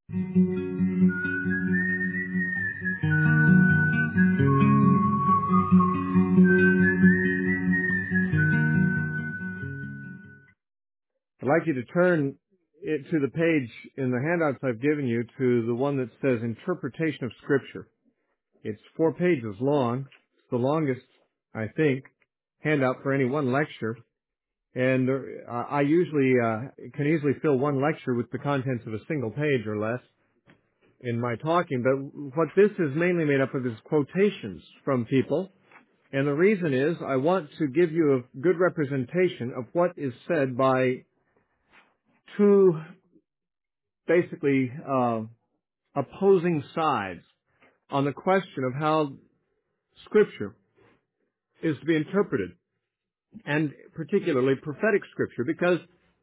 I'd like you to turn it to the page in the handouts I've given you to the one that says Interpretation of Scripture. It's 4 pages long. It's the longest, I think, handout for any one lecture. And I usually can easily fill one lecture with the contents of a single page or less in my talking. But what this is mainly made up of is quotations from people. And the reason is I want to give you a good representation of what is said by two basically opposing sides on the question of how Scripture is to be interpreted, and particularly prophetic Scripture, because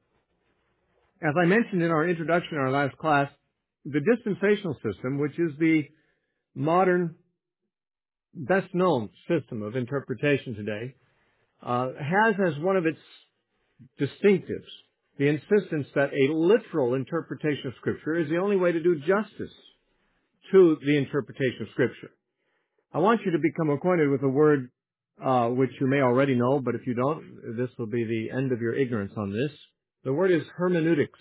as I mentioned in our introduction in our last class, the dispensational system, which is the modern, best-known system of interpretation today, has as one of its distinctives the insistence that a literal interpretation of Scripture is the only way to do justice to the interpretation of Scripture. I want you to become acquainted with a word which you may already know, but if you don't, this will be the end of your ignorance on this. The word is hermeneutics.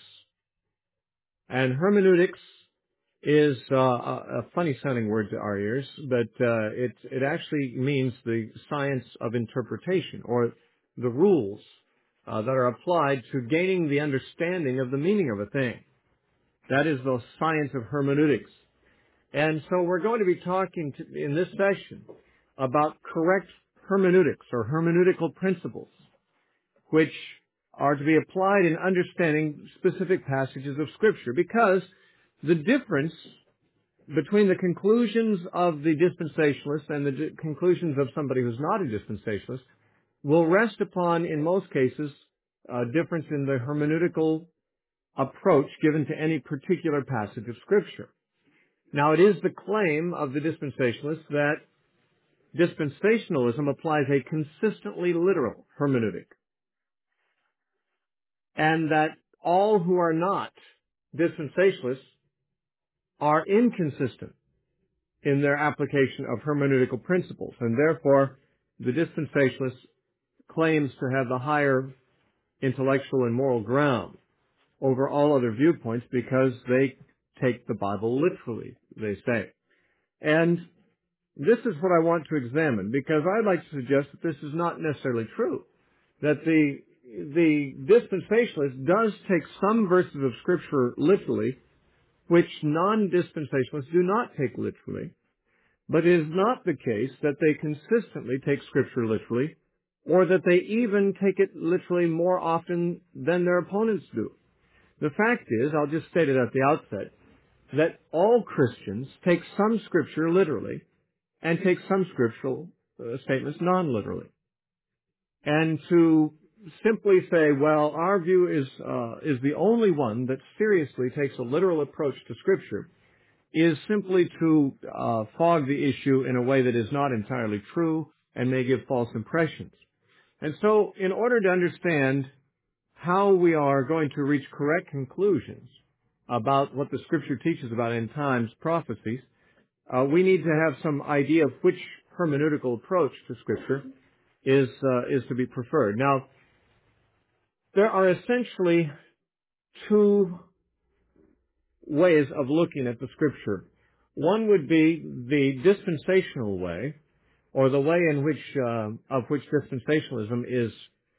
And hermeneutics is a funny-sounding word to our ears, but it actually means the science of interpretation, or the rules that are applied to gaining the understanding of the meaning of a thing. That is the science of hermeneutics. And so we're going to be talking in this session about correct hermeneutics, or hermeneutical principles, which are to be applied in understanding specific passages of Scripture, because the difference between the conclusions of the dispensationalist and the conclusions of somebody who's not a dispensationalist will rest upon, in most cases, a difference in the hermeneutical approach given to any particular passage of Scripture. Now, it is the claim of the dispensationalists that dispensationalism applies a consistently literal hermeneutic, and that all who are not dispensationalists are inconsistent in their application of hermeneutical principles, and therefore the dispensationalist claims to have the higher intellectual and moral ground over all other viewpoints because they take the Bible literally, they say. And this is what I want to examine, because I'd like to suggest that this is not necessarily true, that the dispensationalist does take some verses of Scripture literally, which non-dispensationalists do not take literally. But it is not the case that they consistently take Scripture literally, or that they even take it literally more often than their opponents do. The fact is, I'll just state it at the outset, that all Christians take some Scripture literally and take some scriptural statements non-literally. And to simply say, well, our view is the only one that seriously takes a literal approach to Scripture, is simply to fog the issue in a way that is not entirely true and may give false impressions. And so, in order to understand how we are going to reach correct conclusions about what the Scripture teaches about end times prophecies, we need to have some idea of which hermeneutical approach to Scripture is to be preferred. Now, there are essentially two ways of looking at the Scripture. One would be the dispensational way, or the way in which of which dispensationalism is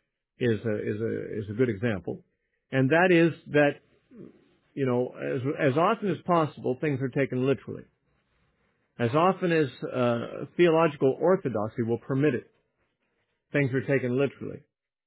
a good example, and that is that, you know, as often as possible, things are taken literally. As often as theological orthodoxy will permit it, things are taken literally.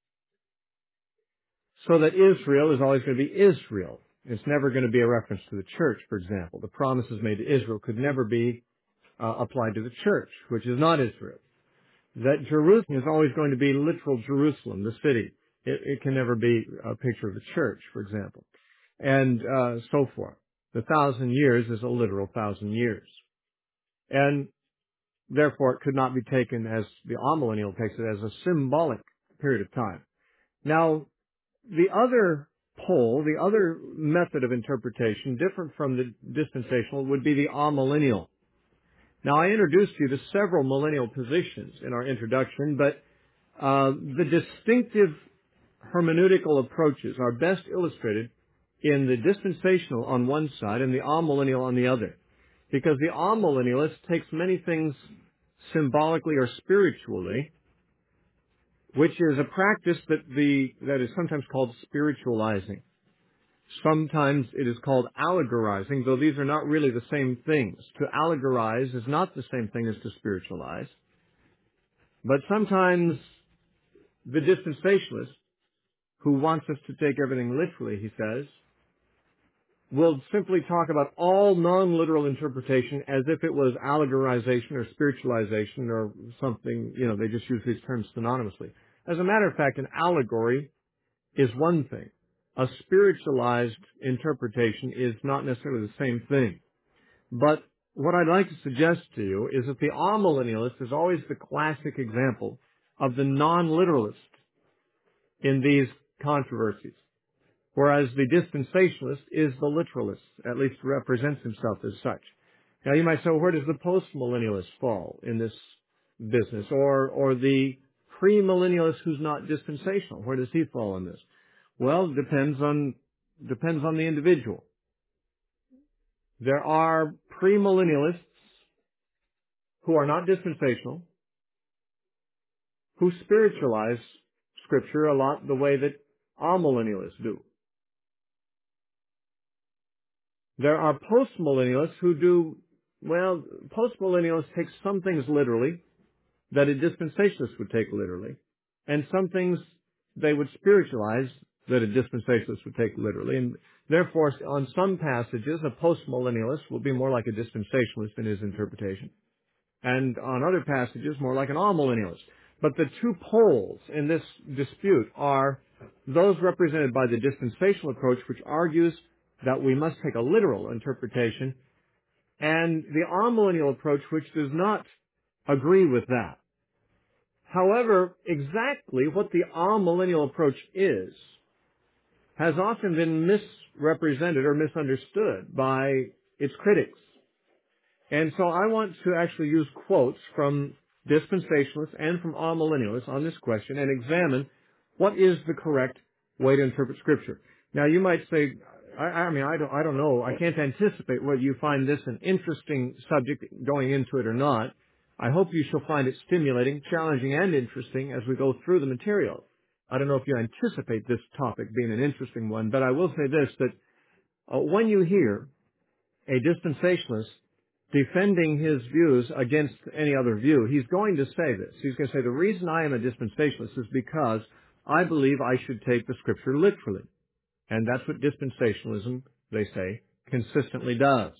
So that Israel is always going to be Israel. It's never going to be a reference to the church, for example. The promises made to Israel could never be applied to the church, which is not Israel. That Jerusalem is always going to be literal Jerusalem, the city. It can never be a picture of the church, for example. And so forth. The 1,000 years is a literal 1,000 years. And therefore it could not be taken as the amillennial takes it, as a symbolic period of time. Now, the other pole, the other method of interpretation, different from the dispensational, would be the amillennial. Now, I introduced you to several millennial positions in our introduction, but the distinctive hermeneutical approaches are best illustrated in the dispensational on one side and the amillennial on the other. Because the amillennialist takes many things symbolically or spiritually, which is a practice that is sometimes called spiritualizing. Sometimes it is called allegorizing, though these are not really the same things. To allegorize is not the same thing as to spiritualize. But sometimes the dispensationalist, who wants us to take everything literally, he says, will simply talk about all non-literal interpretation as if it was allegorization or spiritualization or something, they just use these terms synonymously. As a matter of fact, an allegory is one thing. A spiritualized interpretation is not necessarily the same thing. But what I'd like to suggest to you is that the amillennialist is always the classic example of the non-literalist in these controversies, whereas the dispensationalist is the literalist, at least represents himself as such. Now you might say, well, where does the postmillennialist fall in this business? Or the premillennialist who's not dispensational, where does he fall in this? Well, it depends on the individual. There are premillennialists who are not dispensational, who spiritualize Scripture a lot the way that amillennialists do. There are postmillennialists who do, postmillennialists take some things literally that a dispensationalist would take literally, and some things they would spiritualize that a dispensationalist would take literally. And therefore, on some passages, a postmillennialist will be more like a dispensationalist in his interpretation, and on other passages, more like an amillennialist. But the two poles in this dispute are those represented by the dispensational approach, which argues that we must take a literal interpretation, and the amillennial approach, which does not agree with that. However, exactly what the amillennial approach is has often been misrepresented or misunderstood by its critics. And so I want to actually use quotes from dispensationalists and from amillennialists on this question and examine what is the correct way to interpret Scripture. Now, you might say, I don't know. I can't anticipate whether you find this an interesting subject going into it or not. I hope you shall find it stimulating, challenging, and interesting as we go through the material. I don't know if you anticipate this topic being an interesting one, but I will say this, that when you hear a dispensationalist defending his views against any other view, he's going to say this. He's going to say, the reason I am a dispensationalist is because I believe I should take the Scripture literally. And that's what dispensationalism, they say, consistently does.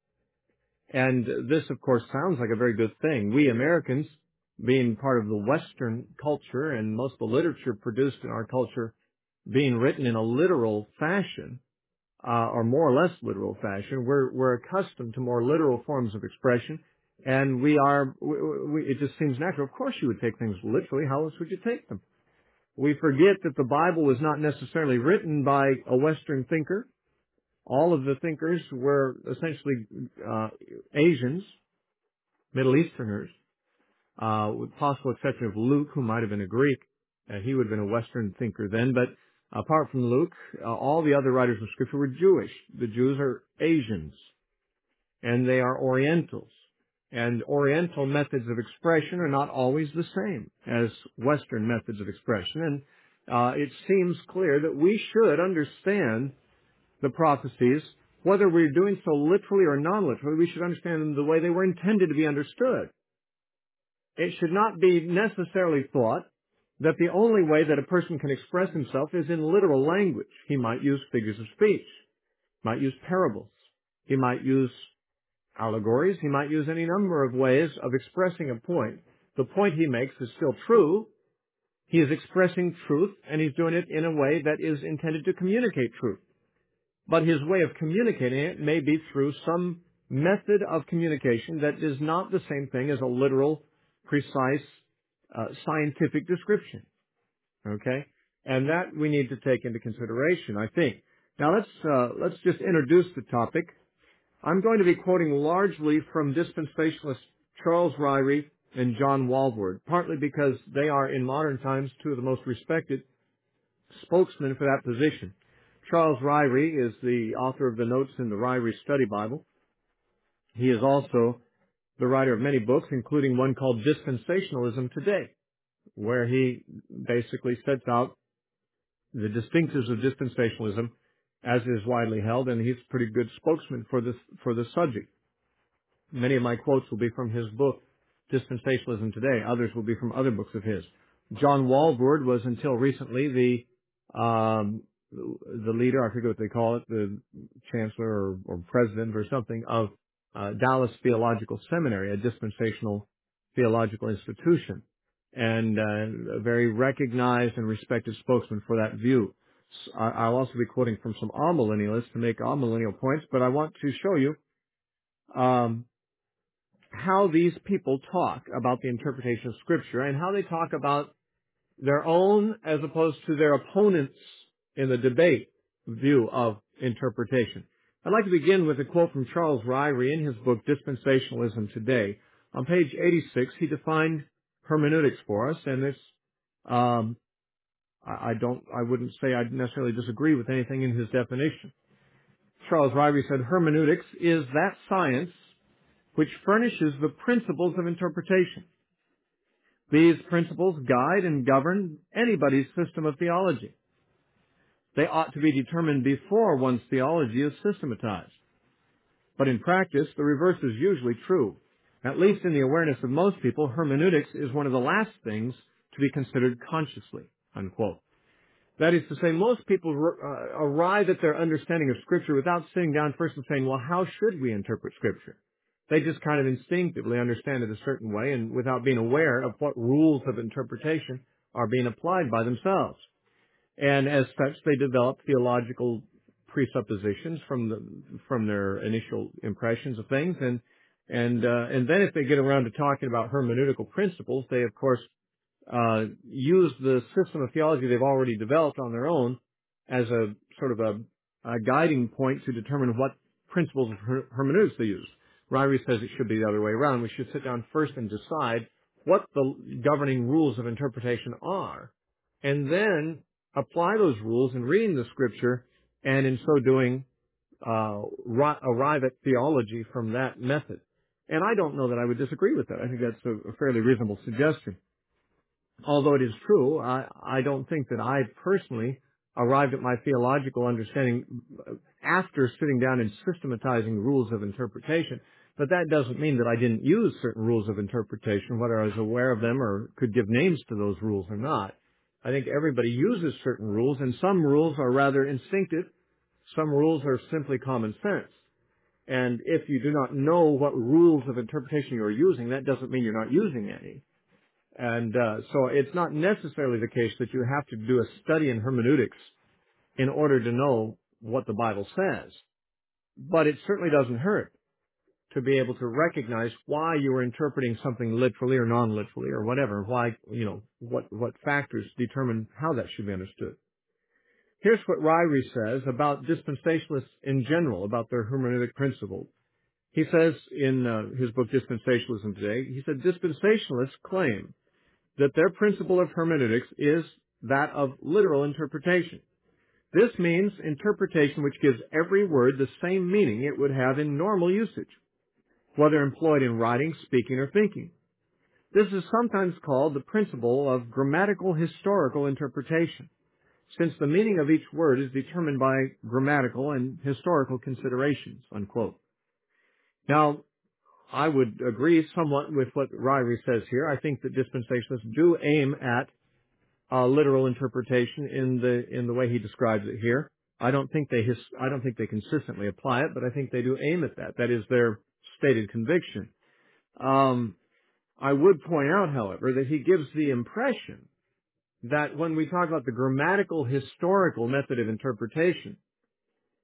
And this, of course, sounds like a very good thing. We Americans, being part of the Western culture and most of the literature produced in our culture being written in a literal fashion, or more or less literal fashion, we're accustomed to more literal forms of expression, and it just seems natural. Of course you would take things literally. How else would you take them? We forget that the Bible was not necessarily written by a Western thinker. All of the thinkers were essentially Asians, Middle Easterners, with possible exception of Luke, who might have been a Greek. He would have been a Western thinker then. But apart from Luke, all the other writers of Scripture were Jewish. The Jews are Asians, and they are Orientals. And Oriental methods of expression are not always the same as Western methods of expression. And it seems clear that we should understand the prophecies, whether we're doing so literally or non-literally. We should understand them the way they were intended to be understood. It should not be necessarily thought that the only way that a person can express himself is in literal language. He might use figures of speech, might use parables, he might use allegories, he might use any number of ways of expressing a point. The point he makes is still true. He is expressing truth, and he's doing it in a way that is intended to communicate truth. But his way of communicating it may be through some method of communication that is not the same thing as a literal, precise, scientific description. Okay? And that we need to take into consideration, I think. Now let's just introduce the topic. I'm going to be quoting largely from dispensationalists Charles Ryrie and John Walvoord, partly because they are in modern times two of the most respected spokesmen for that position. Charles Ryrie is the author of the notes in the Ryrie Study Bible. He is also the writer of many books, including one called Dispensationalism Today, where he basically sets out the distinctives of dispensationalism as is widely held, and he's a pretty good spokesman for this subject. Many of my quotes will be from his book, Dispensationalism Today. Others will be from other books of his. John Walvoord was until recently the leader, I forget what they call it, the chancellor or president or something of Dallas Theological Seminary, a dispensational theological institution, and a very recognized and respected spokesman for that view. I'll also be quoting from some amillennialists to make amillennial points, but I want to show you how these people talk about the interpretation of Scripture and how they talk about their own as opposed to their opponents in the debate view of interpretation. I'd like to begin with a quote from Charles Ryrie in his book Dispensationalism Today. On page 86, he defined hermeneutics for us, and this I wouldn't say I'd necessarily disagree with anything in his definition. Charles Ryrie said, hermeneutics is that science which furnishes the principles of interpretation. These principles guide and govern anybody's system of theology. They ought to be determined before one's theology is systematized. But in practice, the reverse is usually true. At least in the awareness of most people, hermeneutics is one of the last things to be considered consciously, unquote. That is to say, most people arrive at their understanding of Scripture without sitting down first and saying, well, how should we interpret Scripture? They just kind of instinctively understand it a certain way and without being aware of what rules of interpretation are being applied by themselves. And as such, they develop theological presuppositions from their initial impressions of things, and then if they get around to talking about hermeneutical principles, they of course use the system of theology they've already developed on their own as a sort of a guiding point to determine what principles of hermeneutics they use. Ryrie says it should be the other way around. We should sit down first and decide what the governing rules of interpretation are, and then apply those rules in reading the Scripture, and in so doing, arrive at theology from that method. And I don't know that I would disagree with that. I think that's a fairly reasonable suggestion. Although it is true, I don't think that I personally arrived at my theological understanding after sitting down and systematizing rules of interpretation. But that doesn't mean that I didn't use certain rules of interpretation, whether I was aware of them or could give names to those rules or not. I think everybody uses certain rules, and some rules are rather instinctive. Some rules are simply common sense. And if you do not know what rules of interpretation you are using, that doesn't mean you're not using any. And so it's not necessarily the case that you have to do a study in hermeneutics in order to know what the Bible says. But it certainly doesn't hurt to be able to recognize why you are interpreting something literally or non-literally or whatever, why, what factors determine how that should be understood. Here's what Ryrie says about dispensationalists in general, about their hermeneutic principles. He says in his book Dispensationalism Today, he said, dispensationalists claim that their principle of hermeneutics is that of literal interpretation. This means interpretation which gives every word the same meaning it would have in normal usage, whether employed in writing, speaking, or thinking. This is sometimes called the principle of grammatical historical interpretation, since the meaning of each word is determined by grammatical and historical considerations, unquote. Now, I would agree somewhat with what Ryrie says here. I think that dispensationalists do aim at literal interpretation in the way he describes it here. I don't think they consistently apply it, but I think they do aim at that. That is their stated conviction. I would point out, however, that he gives the impression that when we talk about the grammatical historical method of interpretation,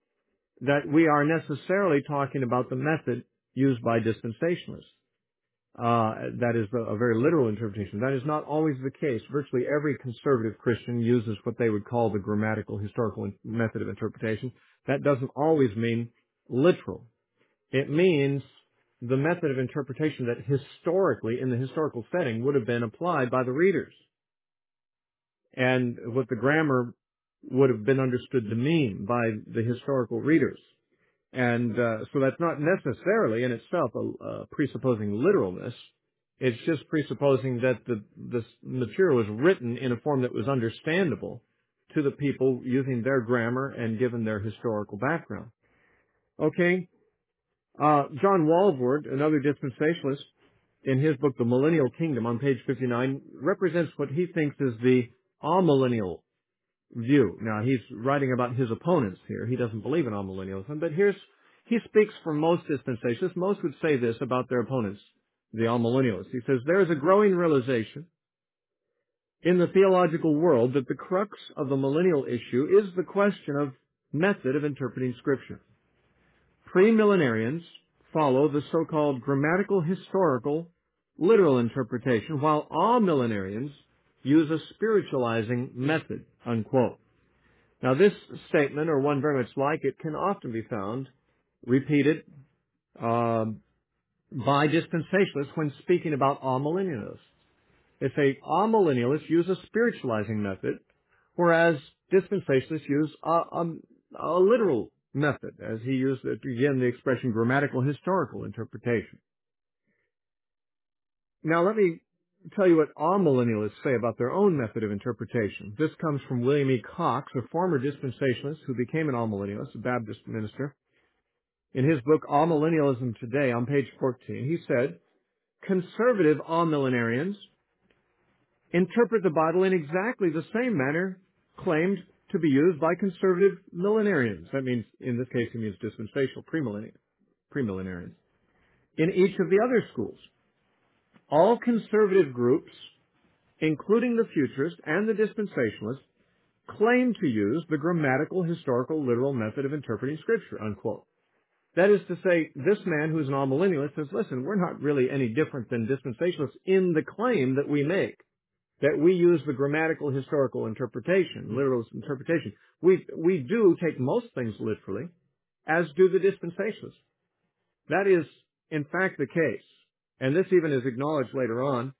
that we are necessarily talking about the method used by dispensationalists. that is a very literal interpretation. That is not always the case. Virtually every conservative Christian uses what they would call the grammatical historical method of interpretation. That doesn't always mean literal. It means the method of interpretation that historically, in the historical setting, would have been applied by the readers, and what the grammar would have been understood to mean by the historical readers. And so that's not necessarily in itself presupposing literalness. It's just presupposing that this material was written in a form that was understandable to the people using their grammar and given their historical background. Okay? John Walvoord, another dispensationalist, in his book, The Millennial Kingdom, on page 59, represents what he thinks is the amillennial view. Now, he's writing about his opponents here. He doesn't believe in amillennialism, but he speaks for most dispensationalists. Most would say this about their opponents, the amillennialists. He says, there is a growing realization in the theological world that the crux of the millennial issue is the question of method of interpreting Scripture. Premillenarians follow the so-called grammatical, historical, literal interpretation, while amillenarians use a spiritualizing method, unquote. Now, this statement, or one very much like it, can often be found repeated by dispensationalists when speaking about amillennialists. They say amillennialists use a spiritualizing method, whereas dispensationalists use a literal method, as he used, again, the expression grammatical historical interpretation. Now, let me tell you what amillennialists say about their own method of interpretation. This comes from William E. Cox, a former dispensationalist who became an amillennialist, a Baptist minister. In his book, Amillennialism Today, on page 14, he said, conservative amillenarians interpret the Bible in exactly the same manner claimed to be used by conservative millenarians. That means, in this case, he means dispensational premillenarians. In each of the other schools, all conservative groups, including the futurists and the dispensationalists, claim to use the grammatical, historical, literal method of interpreting Scripture, unquote. That is to say, this man who is an amillennialist says, listen, we're not really any different than dispensationalists in the claim that we make, that we use the grammatical, historical interpretation, literal interpretation. We do take most things literally, as do the dispensationalists. That is, in fact, the case. And this even is acknowledged later on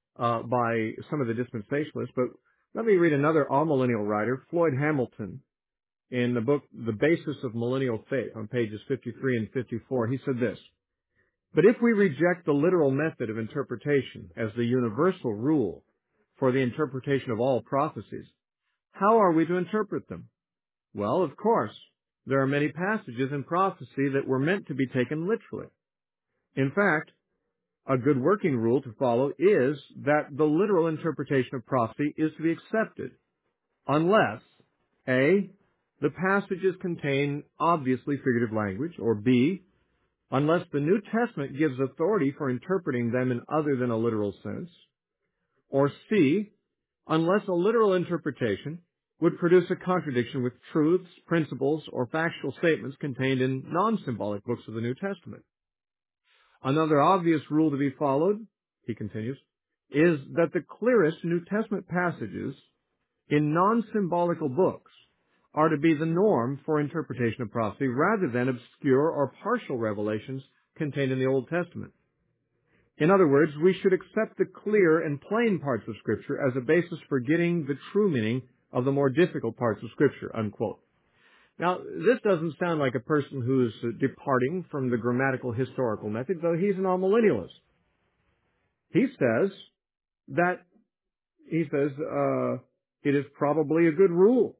by some of the dispensationalists. But let me read another amillennial writer, Floyd Hamilton, in the book The Basis of Millennial Faith, on pages 53 and 54. He said this, but if we reject the literal method of interpretation as the universal rule for the interpretation of all prophecies, how are we to interpret them? Well, of course, there are many passages in prophecy that were meant to be taken literally. In fact, a good working rule to follow is that the literal interpretation of prophecy is to be accepted unless, A, the passages contain obviously figurative language, or B, unless the New Testament gives authority for interpreting them in other than a literal sense, or C, unless a literal interpretation would produce a contradiction with truths, principles, or factual statements contained in non-symbolic books of the New Testament. Another obvious rule to be followed, he continues, is that the clearest New Testament passages in non-symbolical books are to be the norm for interpretation of prophecy rather than obscure or partial revelations contained in the Old Testament. In other words, we should accept the clear and plain parts of Scripture as a basis for getting the true meaning of the more difficult parts of Scripture, unquote. Now, this doesn't sound like a person who's departing from the grammatical historical method, though he's an amillennialist. He says it is probably a good rule,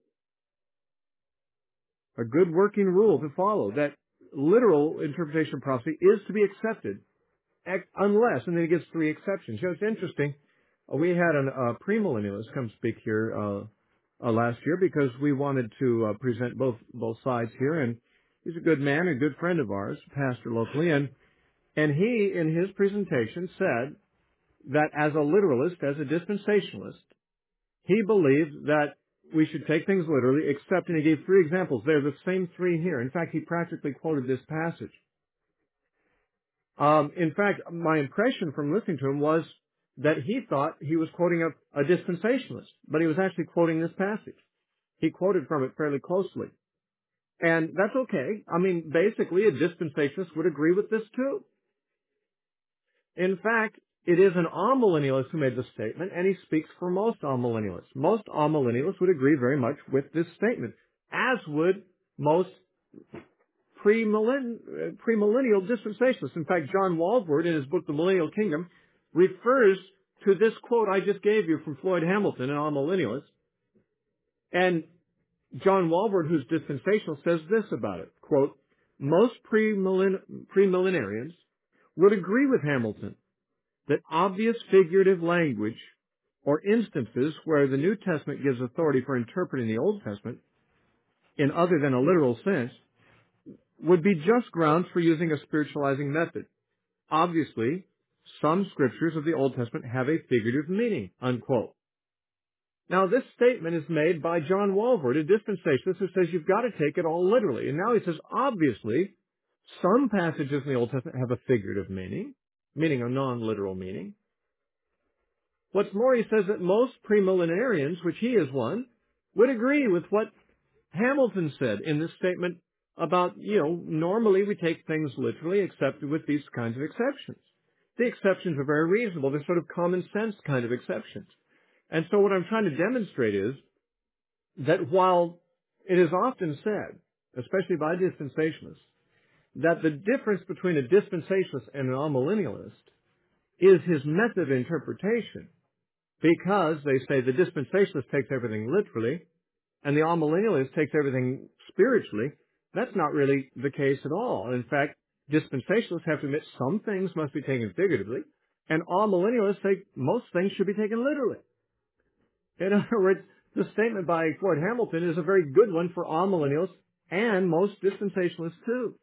a good working rule to follow, that literal interpretation of prophecy is to be accepted unless, and then he gives three exceptions. You know, it's interesting. We had a premillennialist come speak here last year because we wanted to present both sides here, and he's a good man, a good friend of ours, pastor locally, and he, in his presentation, said that as a literalist, as a dispensationalist, he believed that we should take things literally, except, and he gave three examples. They're the same three here. In fact, he practically quoted this passage. In fact, my impression from listening to him was that he thought he was quoting a dispensationalist, but he was actually quoting this passage. He quoted from it fairly closely. And that's okay. I mean, basically, a dispensationalist would agree with this too. In fact, it is an amillennialist who made the statement, and he speaks for most amillennialists. Most amillennialists would agree very much with this statement, as would most premillennial dispensationalists. In fact, John Walvoord, in his book, The Millennial Kingdom, refers to this quote I just gave you from Floyd Hamilton, an amillennialist. And John Walvoord, who's dispensational, says this about it, quote, most premillenarians would agree with Hamilton that obvious figurative language or instances where the New Testament gives authority for interpreting the Old Testament in other than a literal sense would be just grounds for using a spiritualizing method. Obviously, some scriptures of the Old Testament have a figurative meaning, unquote. Now, this statement is made by John Walvoord, a dispensationalist, who says you've got to take it all literally. And now he says, obviously, some passages in the Old Testament have a figurative meaning, meaning a non-literal meaning. What's more, he says that most premillenarians, which he is one, would agree with what Hamilton said in this statement about, normally we take things literally except with these kinds of exceptions. The exceptions are very reasonable. They're sort of common sense kind of exceptions. And so what I'm trying to demonstrate is that while it is often said, especially by dispensationalists, that the difference between a dispensationalist and an amillennialist is his method of interpretation, because they say the dispensationalist takes everything literally and the amillennialist takes everything spiritually. That's not really the case at all. In fact, dispensationalists have to admit some things must be taken figuratively, and amillennialists say most things should be taken literally. In other words, the statement by Floyd Hamilton is a very good one for amillennials and most dispensationalists too.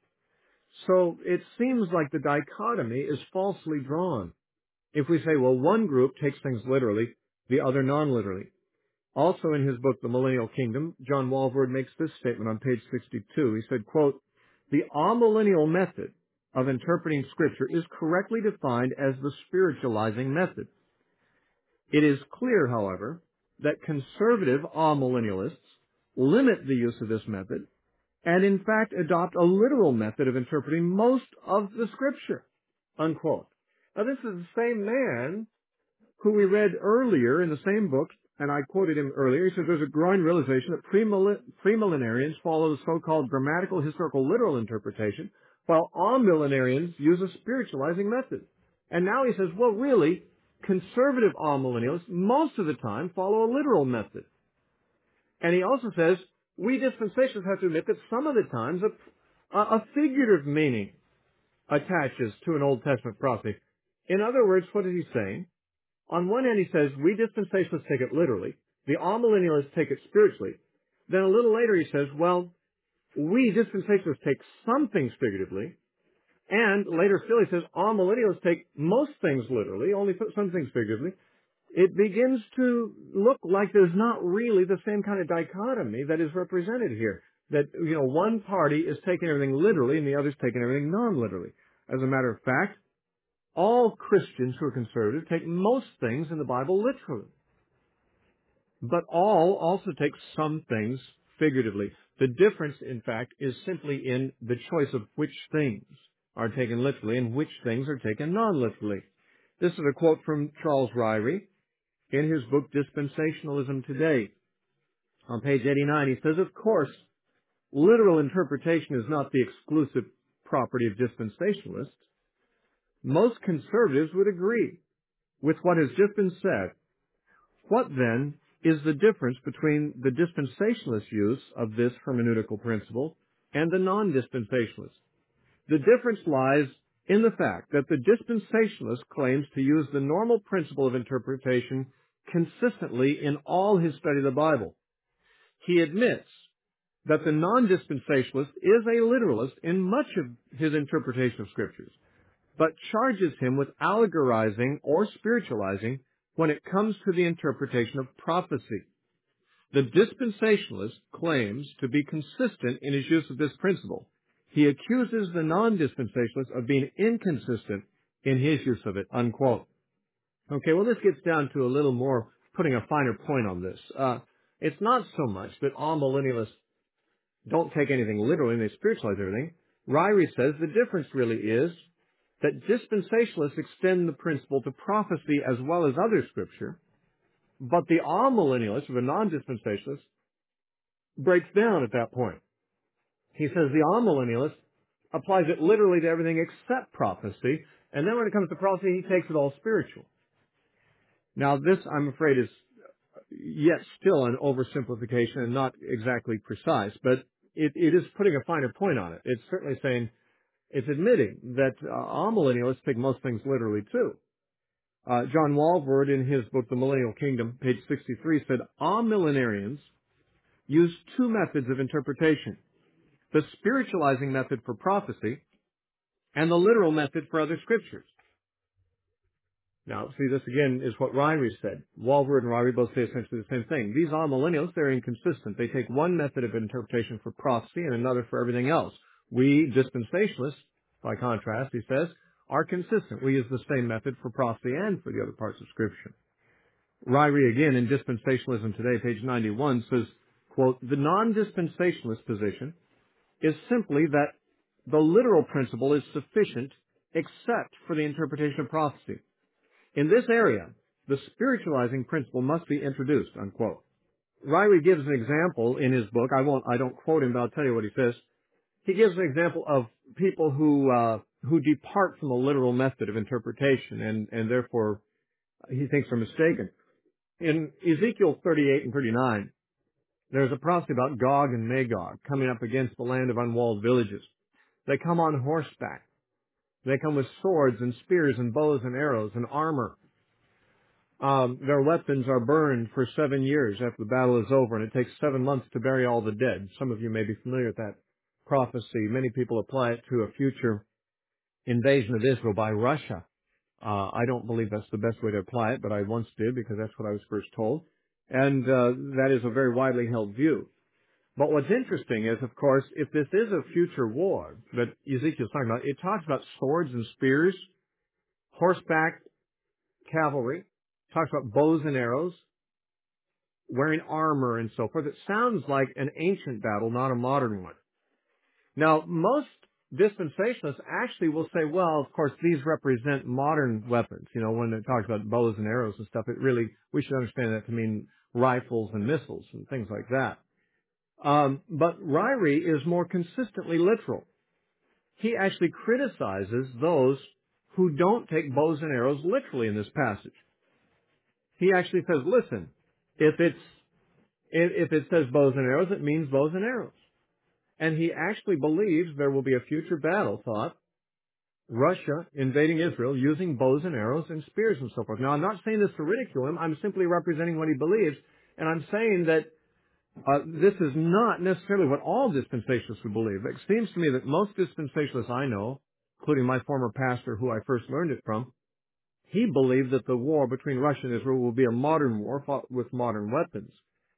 So it seems like the dichotomy is falsely drawn if we say, well, one group takes things literally, the other non-literally. Also in his book, The Millennial Kingdom, John Walvoord makes this statement on page 62. He said, quote, the amillennial method of interpreting Scripture is correctly defined as the spiritualizing method. It is clear, however, that conservative amillennialists limit the use of this method and in fact adopt a literal method of interpreting most of the Scripture, unquote. Now this is the same man who we read earlier in the same book, and I quoted him earlier. He says there's a growing realization that premillenarians follow the so-called grammatical, historical, literal interpretation, while amillenarians use a spiritualizing method. And now he says, well, really, conservative amillennials most of the time follow a literal method. And he also says, we dispensationalists have to admit that some of the times a figurative meaning attaches to an Old Testament prophecy. In other words, what is he saying? On one hand, he says, we dispensationalists take it literally. The amillennialists take it spiritually. Then a little later he says, well, we dispensationalists take some things figuratively. And later still he says, amillennialists take most things literally, only some things figuratively. It begins to look like there's not really the same kind of dichotomy that is represented here. That, one party is taking everything literally and the other's taking everything non-literally. As a matter of fact, all Christians who are conservative take most things in the Bible literally. But all also take some things figuratively. The difference, in fact, is simply in the choice of which things are taken literally and which things are taken non-literally. This is a quote from Charles Ryrie in his book Dispensationalism Today. On page 89, he says, of course, literal interpretation is not the exclusive property of dispensationalists. Most conservatives would agree with what has just been said. What then is the difference between the dispensationalist use of this hermeneutical principle and the non-dispensationalist? The difference lies in the fact that the dispensationalist claims to use the normal principle of interpretation consistently in all his study of the Bible. He admits that the non-dispensationalist is a literalist in much of his interpretation of Scriptures, but charges him with allegorizing or spiritualizing when it comes to the interpretation of prophecy. The dispensationalist claims to be consistent in his use of this principle. He accuses the non-dispensationalists of being inconsistent in his use of it, unquote. Okay, well, this gets down to a little more putting a finer point on this. It's not so much that all millennialists don't take anything literally and they spiritualize everything. Ryrie says the difference really is that dispensationalists extend the principle to prophecy as well as other scripture, but the amillennialist, or the non-dispensationalist, breaks down at that point. He says the amillennialist applies it literally to everything except prophecy, and then when it comes to prophecy, he takes it all spiritual. Now, this, I'm afraid, is yet still an oversimplification and not exactly precise, but it is putting a finer point on it. It's certainly saying, it's admitting that amillennialists take most things literally too. John Walvoord, in his book, The Millennial Kingdom, page 63, said, amillenarians use two methods of interpretation: the spiritualizing method for prophecy and the literal method for other scriptures. Now, see, this again is what Ryrie said. Walvoord and Ryrie both say essentially the same thing. These amillennials, they're inconsistent. They take one method of interpretation for prophecy and another for everything else. We dispensationalists, by contrast, he says, are consistent. We use the same method for prophecy and for the other parts of Scripture. Ryrie, again, in Dispensationalism Today, page 91, says, quote, the non-dispensationalist position is simply that the literal principle is sufficient except for the interpretation of prophecy. In this area, the spiritualizing principle must be introduced, unquote. Ryrie gives an example in his book. I don't quote him, but I'll tell you what he says. He gives an example of people who depart from a literal method of interpretation and therefore he thinks are mistaken. In Ezekiel 38 and 39, there's a prophecy about Gog and Magog coming up against the land of unwalled villages. They come on horseback. They come with swords and spears and bows and arrows and armor. Their weapons are burned for 7 years after the battle is over, and it takes 7 months to bury all the dead. Some of you may be familiar with that prophecy. Many people apply it to a future invasion of Israel by Russia. I don't believe that's the best way to apply it, but I once did because that's what I was first told. And that is a very widely held view. But what's interesting is, of course, if this is a future war that Ezekiel's talking about, it talks about swords and spears, horseback cavalry, talks about bows and arrows, wearing armor and so forth. It sounds like an ancient battle, not a modern one. Now, most dispensationalists actually will say, well, of course, these represent modern weapons. You know, when it talks about bows and arrows and stuff, we should understand that to mean rifles and missiles and things like that. But Ryrie is more consistently literal. He actually criticizes those who don't take bows and arrows literally in this passage. He actually says, listen, if it says bows and arrows, it means bows and arrows. And he actually believes there will be a future battle, thought, Russia invading Israel using bows and arrows and spears and so forth. Now, I'm not saying this to ridicule him. I'm simply representing what he believes. And I'm saying that this is not necessarily what all dispensationalists would believe. It seems to me that most dispensationalists I know, including my former pastor who I first learned it from, he believed that the war between Russia and Israel will be a modern war fought with modern weapons.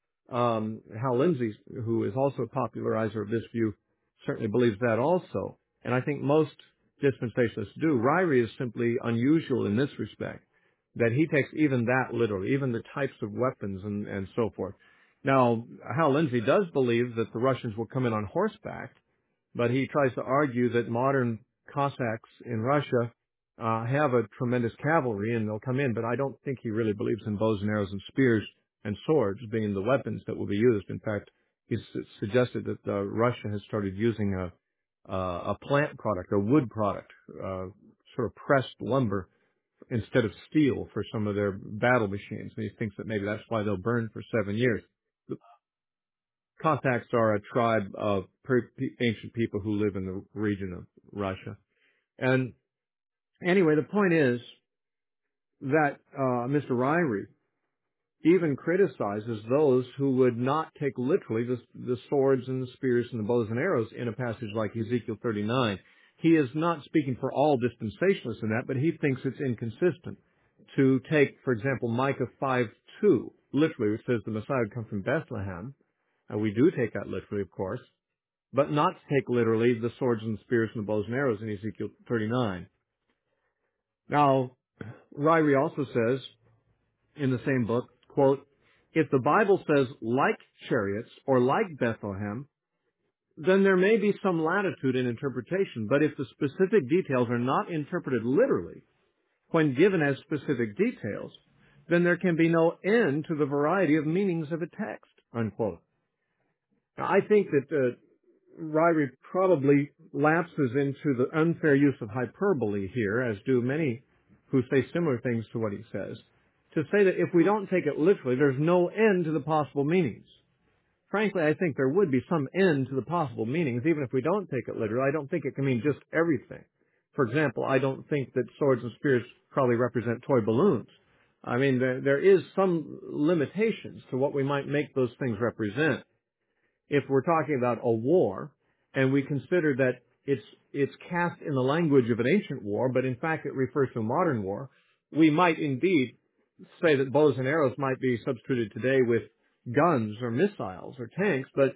Hal Lindsey, who is also a popularizer of this view, certainly believes that also. And I think most dispensationalists do. Ryrie is simply unusual in this respect, that he takes even that literally, even the types of weapons and so forth. Now, Hal Lindsey does believe that the Russians will come in on horseback, but he tries to argue that modern Cossacks in Russia have a tremendous cavalry and they'll come in, but I don't think he really believes in bows and arrows and spears and swords being the weapons that will be used. In fact, he's suggested that Russia has started using a plant product, a wood product, sort of pressed lumber instead of steel for some of their battle machines. And he thinks that maybe that's why they'll burn for 7 years. The Cossacks are a tribe of ancient people who live in the region of Russia. And anyway, the point is that Mr. Ryrie even criticizes those who would not take literally the swords and the spears and the bows and arrows in a passage like Ezekiel 39. He is not speaking for all dispensationalists in that, but he thinks it's inconsistent to take, for example, Micah 5:2 literally, which says the Messiah would come from Bethlehem. And we do take that literally, of course. but not to take literally the swords and spears and the bows and arrows in Ezekiel 39. Now, Ryrie also says in the same book, quote, if the Bible says like chariots or like Bethlehem, then there may be some latitude in interpretation, but if the specific details are not interpreted literally, when given as specific details, then there can be no end to the variety of meanings of a text, unquote. Now, I think that Ryrie probably lapses into the unfair use of hyperbole here, as do many who say similar things to what he says, to say that if we don't take it literally, there's no end to the possible meanings. Frankly, I think there would be some end to the possible meanings, even if we don't take it literally. I don't think it can mean just everything. For example, I don't think that swords and spears probably represent toy balloons. I mean, there is some limitations to what we might make those things represent. If we're talking about a war, and we consider that it's cast in the language of an ancient war, but in fact it refers to a modern war, we might indeed say that bows and arrows might be substituted today with guns or missiles or tanks, but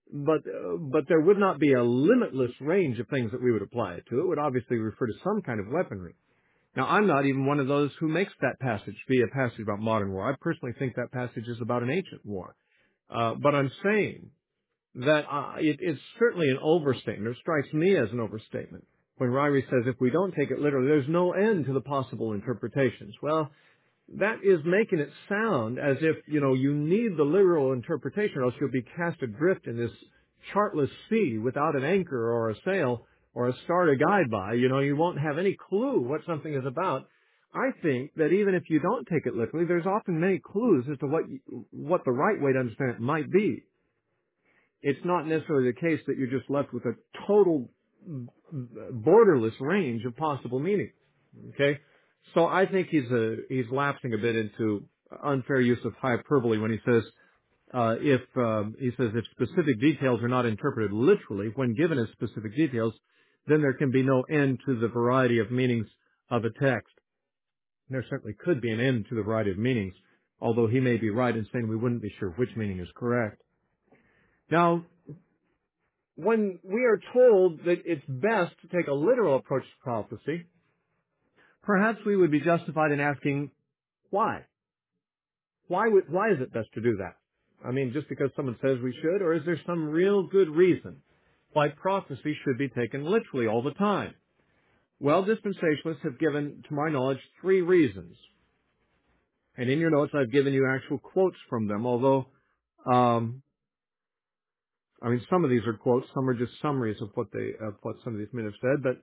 there would not be a limitless range of things that we would apply it to. It would obviously refer to some kind of weaponry. Now, I'm not even one of those who makes that passage be a passage about modern war. I personally think that passage is about an ancient war. But I'm saying that it's certainly an overstatement, or strikes me as an overstatement, when Ryrie says if we don't take it literally, there's no end to the possible interpretations. Well, that is making it sound as if, you need the literal interpretation or else you'll be cast adrift in this chartless sea without an anchor or a sail or a star to guide by. You won't have any clue what something is about. I think that even if you don't take it literally, there's often many clues as to what the right way to understand it might be. It's not necessarily the case that you're just left with a total borderless range of possible meanings. Okay? So I think he's lapsing a bit into unfair use of hyperbole when he says, if specific details are not interpreted literally, when given as specific details, then there can be no end to the variety of meanings of a text. There certainly could be an end to the variety of meanings, although he may be right in saying we wouldn't be sure which meaning is correct. Now, when we are told that it's best to take a literal approach to prophecy, perhaps we would be justified in asking why. Why is it best to do that? I mean, just because someone says we should, or is there some real good reason why prophecy should be taken literally all the time? Well, dispensationalists have given, to my knowledge, 3 reasons. And in your notes, I've given you actual quotes from them, although, some of these are quotes, some are just summaries of what some of these men have said, but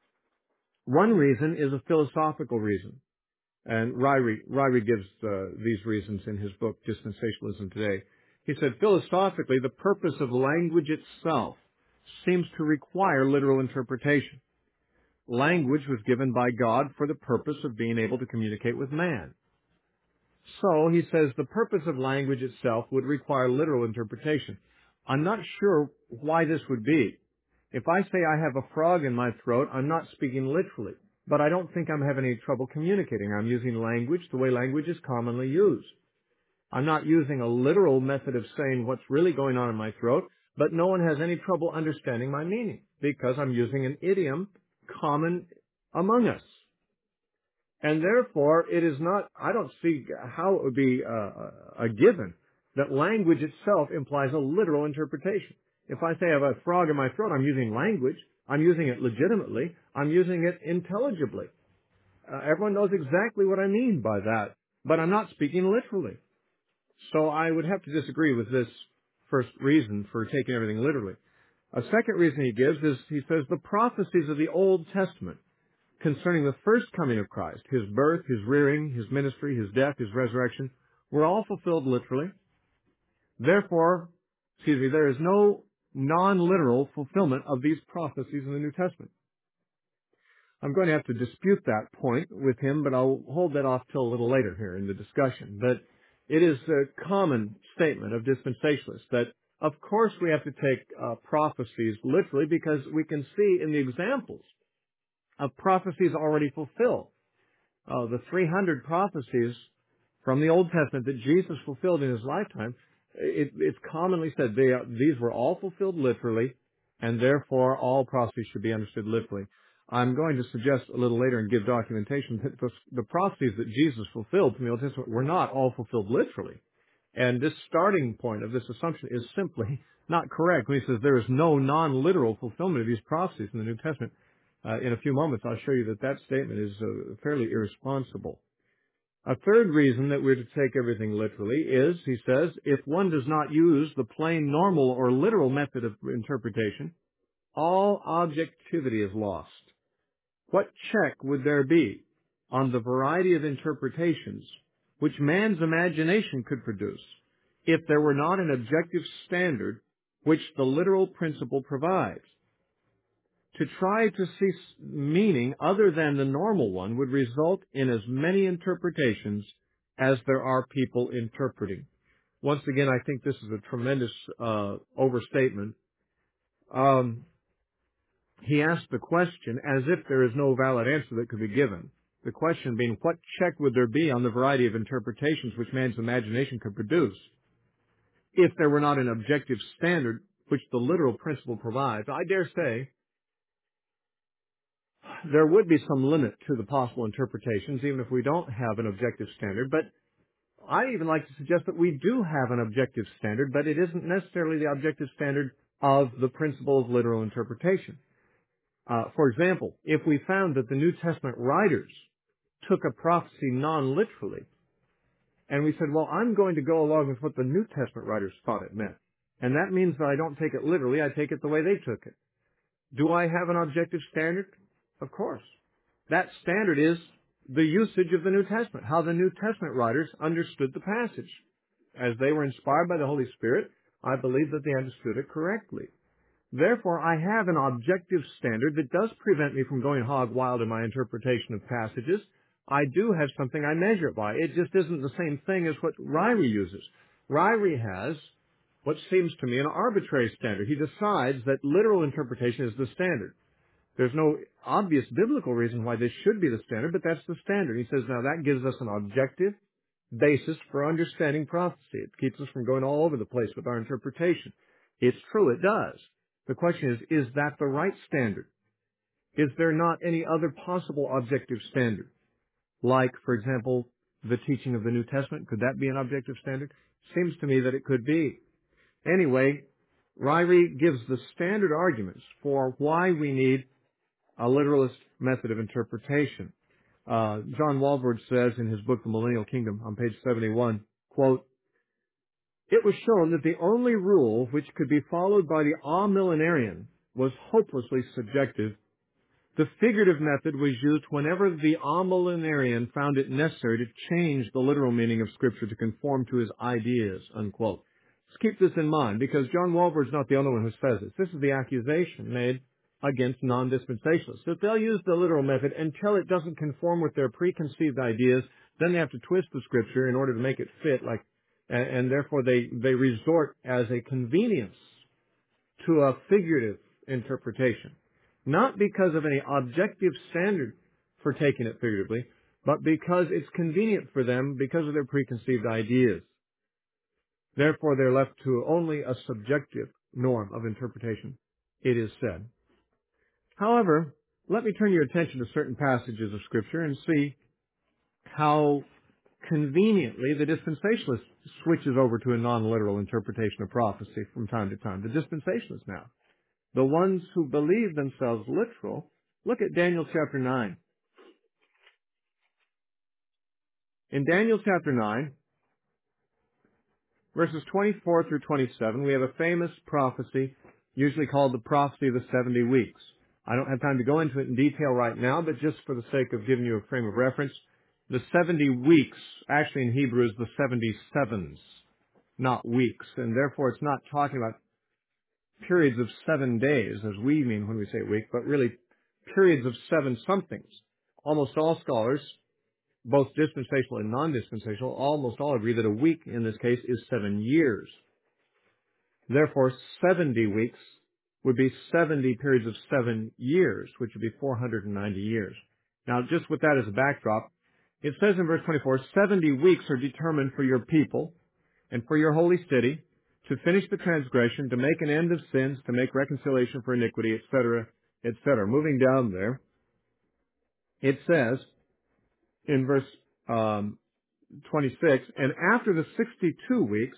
one reason is a philosophical reason. And Ryrie gives these reasons in his book, Dispensationalism Today. He said, philosophically, the purpose of language itself seems to require literal interpretation. Language was given by God for the purpose of being able to communicate with man. So, he says, the purpose of language itself would require literal interpretation. I'm not sure why this would be. If I say I have a frog in my throat, I'm not speaking literally. But I don't think I'm having any trouble communicating. I'm using language the way language is commonly used. I'm not using a literal method of saying what's really going on in my throat, but no one has any trouble understanding my meaning because I'm using an idiom common among us. And therefore, I don't see how it would be a given that language itself implies a literal interpretation. If I say I have a frog in my throat, I'm using language. I'm using it legitimately. I'm using it intelligibly. Everyone knows exactly what I mean by that, but I'm not speaking literally. So I would have to disagree with this first reason for taking everything literally. A second reason he gives is, he says, the prophecies of the Old Testament concerning the first coming of Christ, his birth, his rearing, his ministry, his death, his resurrection, were all fulfilled literally. Therefore, there is no non-literal fulfillment of these prophecies in the New Testament. I'm going to have to dispute that point with him, but I'll hold that off till a little later here in the discussion. But it is a common statement of dispensationalists that, of course, we have to take prophecies literally because we can see in the examples of prophecies already fulfilled. The 300 prophecies from the Old Testament that Jesus fulfilled in his lifetime, it's commonly said these were all fulfilled literally, and therefore all prophecy should be understood literally. I'm going to suggest a little later and give documentation that the prophecies that Jesus fulfilled from the Old Testament were not all fulfilled literally. And this starting point of this assumption is simply not correct. When he says there is no non-literal fulfillment of these prophecies in the New Testament, in a few moments I'll show you that that statement is fairly irresponsible. A third reason that we're to take everything literally is, he says, if one does not use the plain, normal, or literal method of interpretation, all objectivity is lost. What check would there be on the variety of interpretations which man's imagination could produce if there were not an objective standard which the literal principle provides? To try to see meaning other than the normal one would result in as many interpretations as there are people interpreting. Once again, I think this is a tremendous overstatement. He asked the question as if there is no valid answer that could be given. The question being, what check would there be on the variety of interpretations which man's imagination could produce if there were not an objective standard which the literal principle provides? I dare say there would be some limit to the possible interpretations, even if we don't have an objective standard. But I even like to suggest that we do have an objective standard, but it isn't necessarily the objective standard of the principle of literal interpretation. For example, if we found that the New Testament writers took a prophecy non-literally, and we said, well, I'm going to go along with what the New Testament writers thought it meant, and that means that I don't take it literally, I take it the way they took it. Do I have an objective standard? Of course. That standard is the usage of the New Testament, how the New Testament writers understood the passage. As they were inspired by the Holy Spirit, I believe that they understood it correctly. Therefore, I have an objective standard that does prevent me from going hog wild in my interpretation of passages. I do have something I measure it by. It just isn't the same thing as what Ryrie uses. Ryrie has what seems to me an arbitrary standard. He decides that literal interpretation is the standard. There's no obvious biblical reason why this should be the standard, but that's the standard. He says, now that gives us an objective basis for understanding prophecy. It keeps us from going all over the place with our interpretation. It's true, it does. The question is that the right standard? Is there not any other possible objective standard? Like, for example, the teaching of the New Testament. Could that be an objective standard? Seems to me that it could be. Anyway, Ryrie gives the standard arguments for why we need a literalist method of interpretation. John Walvoord says in his book, The Millennial Kingdom, on page 71, quote, "It was shown that the only rule which could be followed by the amillenarian was hopelessly subjective. The figurative method was used whenever the amillenarian found it necessary to change the literal meaning of Scripture to conform to his ideas," unquote. Let's keep this in mind, because John Walvoord is not the only one who says this. This is the accusation made against non-dispensationalists, that they'll use the literal method until it doesn't conform with their preconceived ideas. Then they have to twist the Scripture in order to make it fit, and therefore they resort as a convenience to a figurative interpretation. Not because of any objective standard for taking it figuratively, but because it's convenient for them because of their preconceived ideas. Therefore, they're left to only a subjective norm of interpretation, it is said. However, let me turn your attention to certain passages of Scripture and see how conveniently the dispensationalist switches over to a non-literal interpretation of prophecy from time to time. The dispensationalists now. The ones who believe themselves literal, look at Daniel chapter 9. In Daniel chapter 9, verses 24 through 27, we have a famous prophecy, usually called the prophecy of the 70 weeks. I don't have time to go into it in detail right now, but just for the sake of giving you a frame of reference, the 70 weeks, actually in Hebrew, is the 77s, not weeks, and therefore it's not talking about periods of 7 days, as we mean when we say week, but really periods of 7 somethings. Almost all scholars, both dispensational and non-dispensational, almost all agree that a week in this case is 7 years. Therefore, 70 weeks would be 70 periods of 7 years, which would be 490 years. Now, just with that as a backdrop, it says in verse 24, 70 weeks are determined for your people and for your holy city to finish the transgression, to make an end of sins, to make reconciliation for iniquity, etc., etc. Moving down there, it says in verse 26, and after the 62 weeks,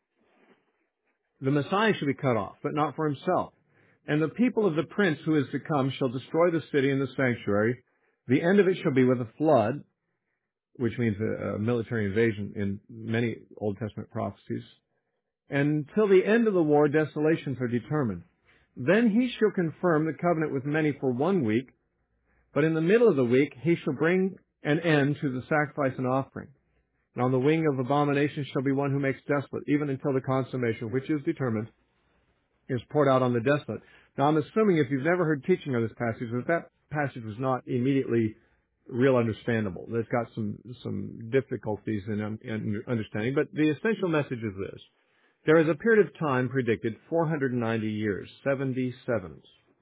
the Messiah shall be cut off, but not for himself. And the people of the prince who is to come shall destroy the city and the sanctuary. The end of it shall be with a flood, which means a military invasion in many Old Testament prophecies. And till the end of the war, desolations are determined. Then he shall confirm the covenant with many for 1 week, but in the middle of the week he shall bring an end to the sacrifice and offering. And on the wing of abomination shall be one who makes desolate, even until the consummation, which is determined, is poured out on the desolate. Now I'm assuming if you've never heard teaching of this passage, that passage was not immediately real understandable. It's got some difficulties in understanding, but the essential message is this. There is a period of time predicted, 490 years, 77s.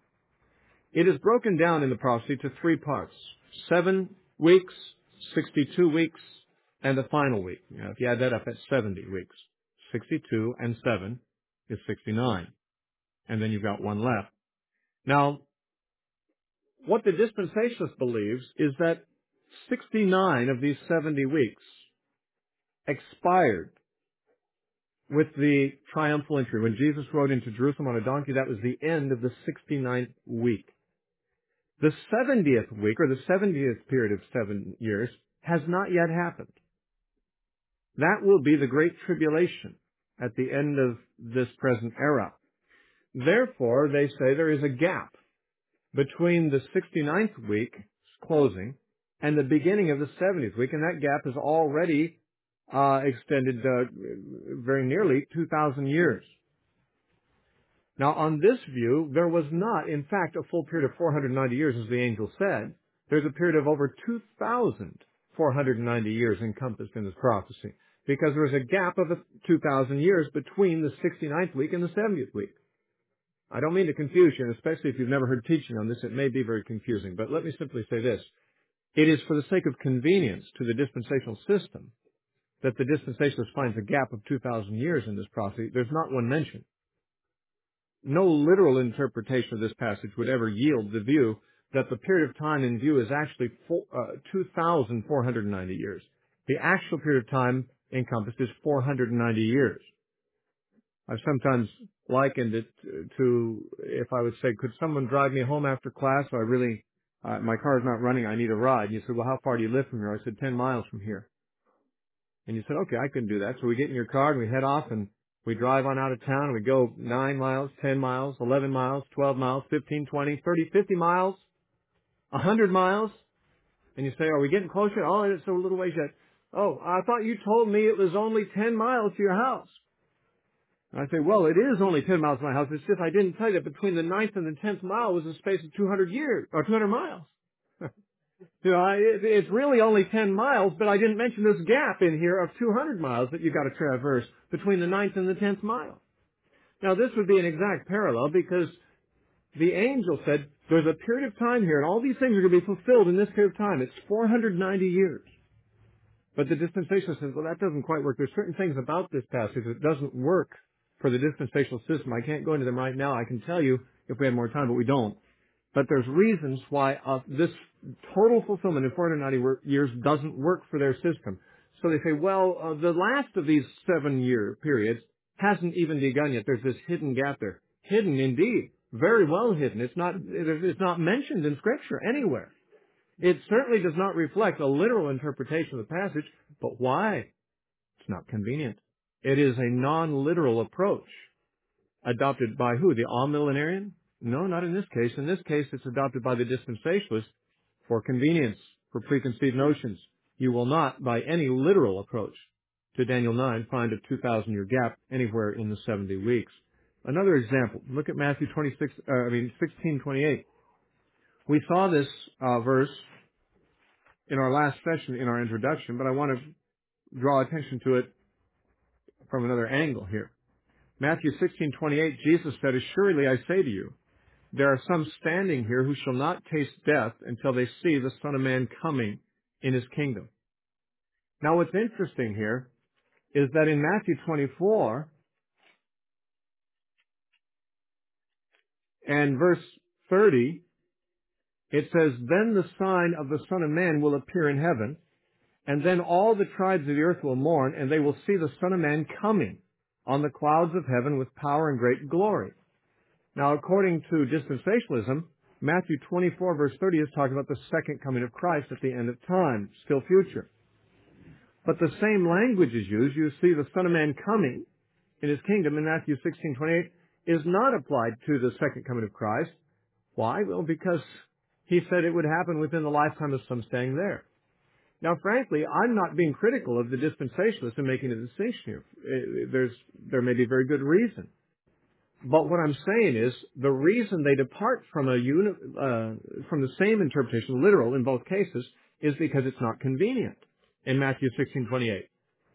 It is broken down in the prophecy to 3 parts. 7 weeks, 62 weeks, and the final week. Now, if you add that up, that's 70 weeks. 62 and 7 is 69. And then you've got 1 left. Now, what the dispensationalist believes is that 69 of these 70 weeks expired with the triumphal entry. When Jesus rode into Jerusalem on a donkey, that was the end of the 69th week. The 70th week, or the 70th period of 7 years, has not yet happened. That will be the Great Tribulation at the end of this present era. Therefore, they say there is a gap between the 69th week closing and the beginning of the 70th week, and that gap is already extended very nearly 2,000 years. Now, on this view, there was not, in fact, a full period of 490 years, as the angel said. There's a period of over 2,490 years encompassed in this prophecy, because there was a gap of 2,000 years between the 69th week and the 70th week. I don't mean to confuse you, and especially if you've never heard teaching on this, it may be very confusing, but let me simply say this. It is for the sake of convenience to the dispensational system that the dispensationalist finds a gap of 2,000 years in this prophecy. There's not one mentioned. No literal interpretation of this passage would ever yield the view that the period of time in view is actually 2,490 years. The actual period of time encompassed is 490 years. I've sometimes likened it to, if I would say, could someone drive me home after class? So my car's not running, I need a ride. And you said, well, how far do you live from here? I said, 10 miles from here. And you said, okay, I can do that. So we get in your car and we head off and we drive on out of town and we go 9 miles, 10 miles, 11 miles, 12 miles, 15, 20, 30, 50 miles, 100 miles. And you say, are we getting closer? Oh, it's a little ways yet. Oh, I thought you told me it was only 10 miles to your house. And I say, well, it is only 10 miles to my house. It's just I didn't tell you that between the 9th and the 10th mile was a space of 200 years, or 200 miles. You know, it's really only 10 miles, but I didn't mention this gap in here of 200 miles that you've got to traverse between the 9th and the 10th mile. Now, this would be an exact parallel because the angel said there's a period of time here, and all these things are going to be fulfilled in this period of time. It's 490 years. But the dispensationalist says, well, that doesn't quite work. There's certain things about this passage that doesn't work for the dispensational system. I can't go into them right now. I can tell you if we had more time, but we don't. But there's reasons why this total fulfillment in 490 years doesn't work for their system. So they say, well, the last of these 7-year periods hasn't even begun yet. There's this hidden gap there. Hidden indeed. Very well hidden. It's not mentioned in Scripture anywhere. It certainly does not reflect a literal interpretation of the passage. But why? It's not convenient. It is a non-literal approach. Adopted by who? The amillenarian? No, not in this case. In this case, it's adopted by the dispensationalists for convenience, for preconceived notions. You will not, by any literal approach to Daniel 9, find a 2,000-year gap anywhere in the 70 weeks. Another example. Look at Matthew 16:28. We saw this verse in our last session in our introduction, but I want to draw attention to it from another angle here. Matthew 16:28, Jesus said, assuredly I say to you, there are some standing here who shall not taste death until they see the Son of Man coming in His kingdom. Now what's interesting here is that in Matthew 24, And verse 30, it says, "Then the sign of the Son of Man will appear in heaven, and then all the tribes of the earth will mourn, and they will see the Son of Man coming on the clouds of heaven with power and great glory." Now, according to dispensationalism, Matthew 24, verse 30 is talking about the second coming of Christ at the end of time, still future. But the same language is used. You see the Son of Man coming in His kingdom in Matthew 16:28 is not applied to the second coming of Christ. Why? Well, because He said it would happen within the lifetime of some staying there. Now, frankly, I'm not being critical of the dispensationalists in making a distinction here. There may be very good reason. But what I'm saying is the reason they depart from from the same interpretation, literal in both cases, is because it's not convenient in Matthew 16:28.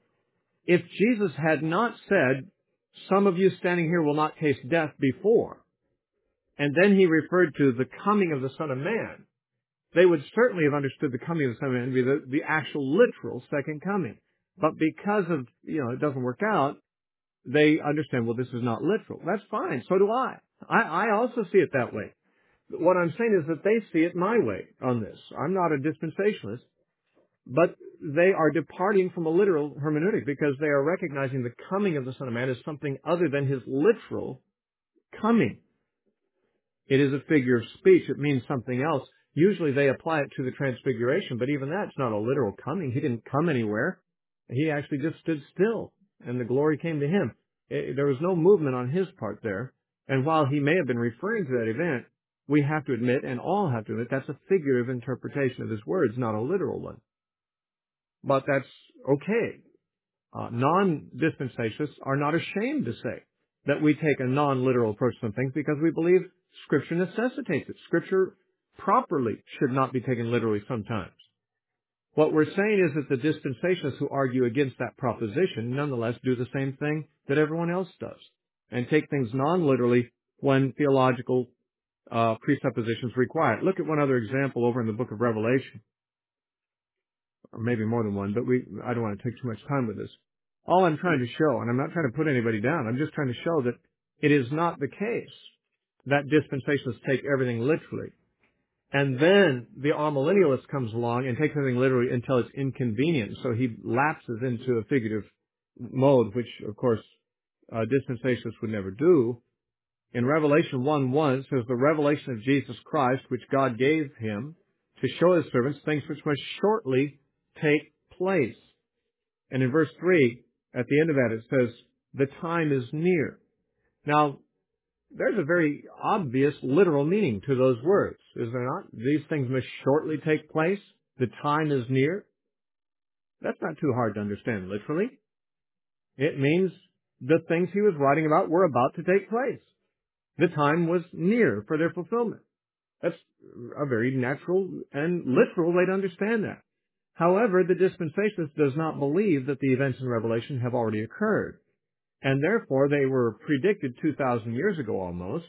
If Jesus had not said, "Some of you standing here will not taste death" before, and then He referred to the coming of the Son of Man, they would certainly have understood the coming of the Son of Man to be the actual literal second coming. But because of, it doesn't work out, they understand, well, this is not literal. That's fine. So do I. I also see it that way. What I'm saying is that they see it my way on this. I'm not a dispensationalist, but they are departing from a literal hermeneutic because they are recognizing the coming of the Son of Man as something other than His literal coming. It is a figure of speech. It means something else. Usually they apply it to the transfiguration, but even that's not a literal coming. He didn't come anywhere. He actually just stood still, and the glory came to Him. There was no movement on His part there. And while He may have been referring to that event, we have to admit, and all have to admit, that's a figurative interpretation of His words, not a literal one. But that's okay. Non-dispensationalists are not ashamed to say that we take a non-literal approach to some things because we believe Scripture necessitates it. Scripture properly should not be taken literally sometimes. What we're saying is that the dispensationalists who argue against that proposition nonetheless do the same thing that everyone else does and take things non-literally when theological presuppositions require it. Look at one other example over in the book of Revelation, or maybe more than one, but I don't want to take too much time with this. All I'm trying to show, and I'm not trying to put anybody down, I'm just trying to show that it is not the case that dispensationalists take everything literally. And then the amillennialist comes along and takes everything literally until it's inconvenient. So he lapses into a figurative mode, which, of course, dispensationalists would never do. In Revelation 1:1, it says, "The revelation of Jesus Christ, which God gave Him to show His servants things which must shortly take place." And in verse 3, at the end of that, it says, "The time is near." Now, there's a very obvious literal meaning to those words, is there not? These things must shortly take place. The time is near. That's not too hard to understand literally. It means the things he was writing about were about to take place. The time was near for their fulfillment. That's a very natural and literal way to understand that. However, the dispensationalist does not believe that the events in Revelation have already occurred. And therefore, they were predicted 2,000 years ago almost.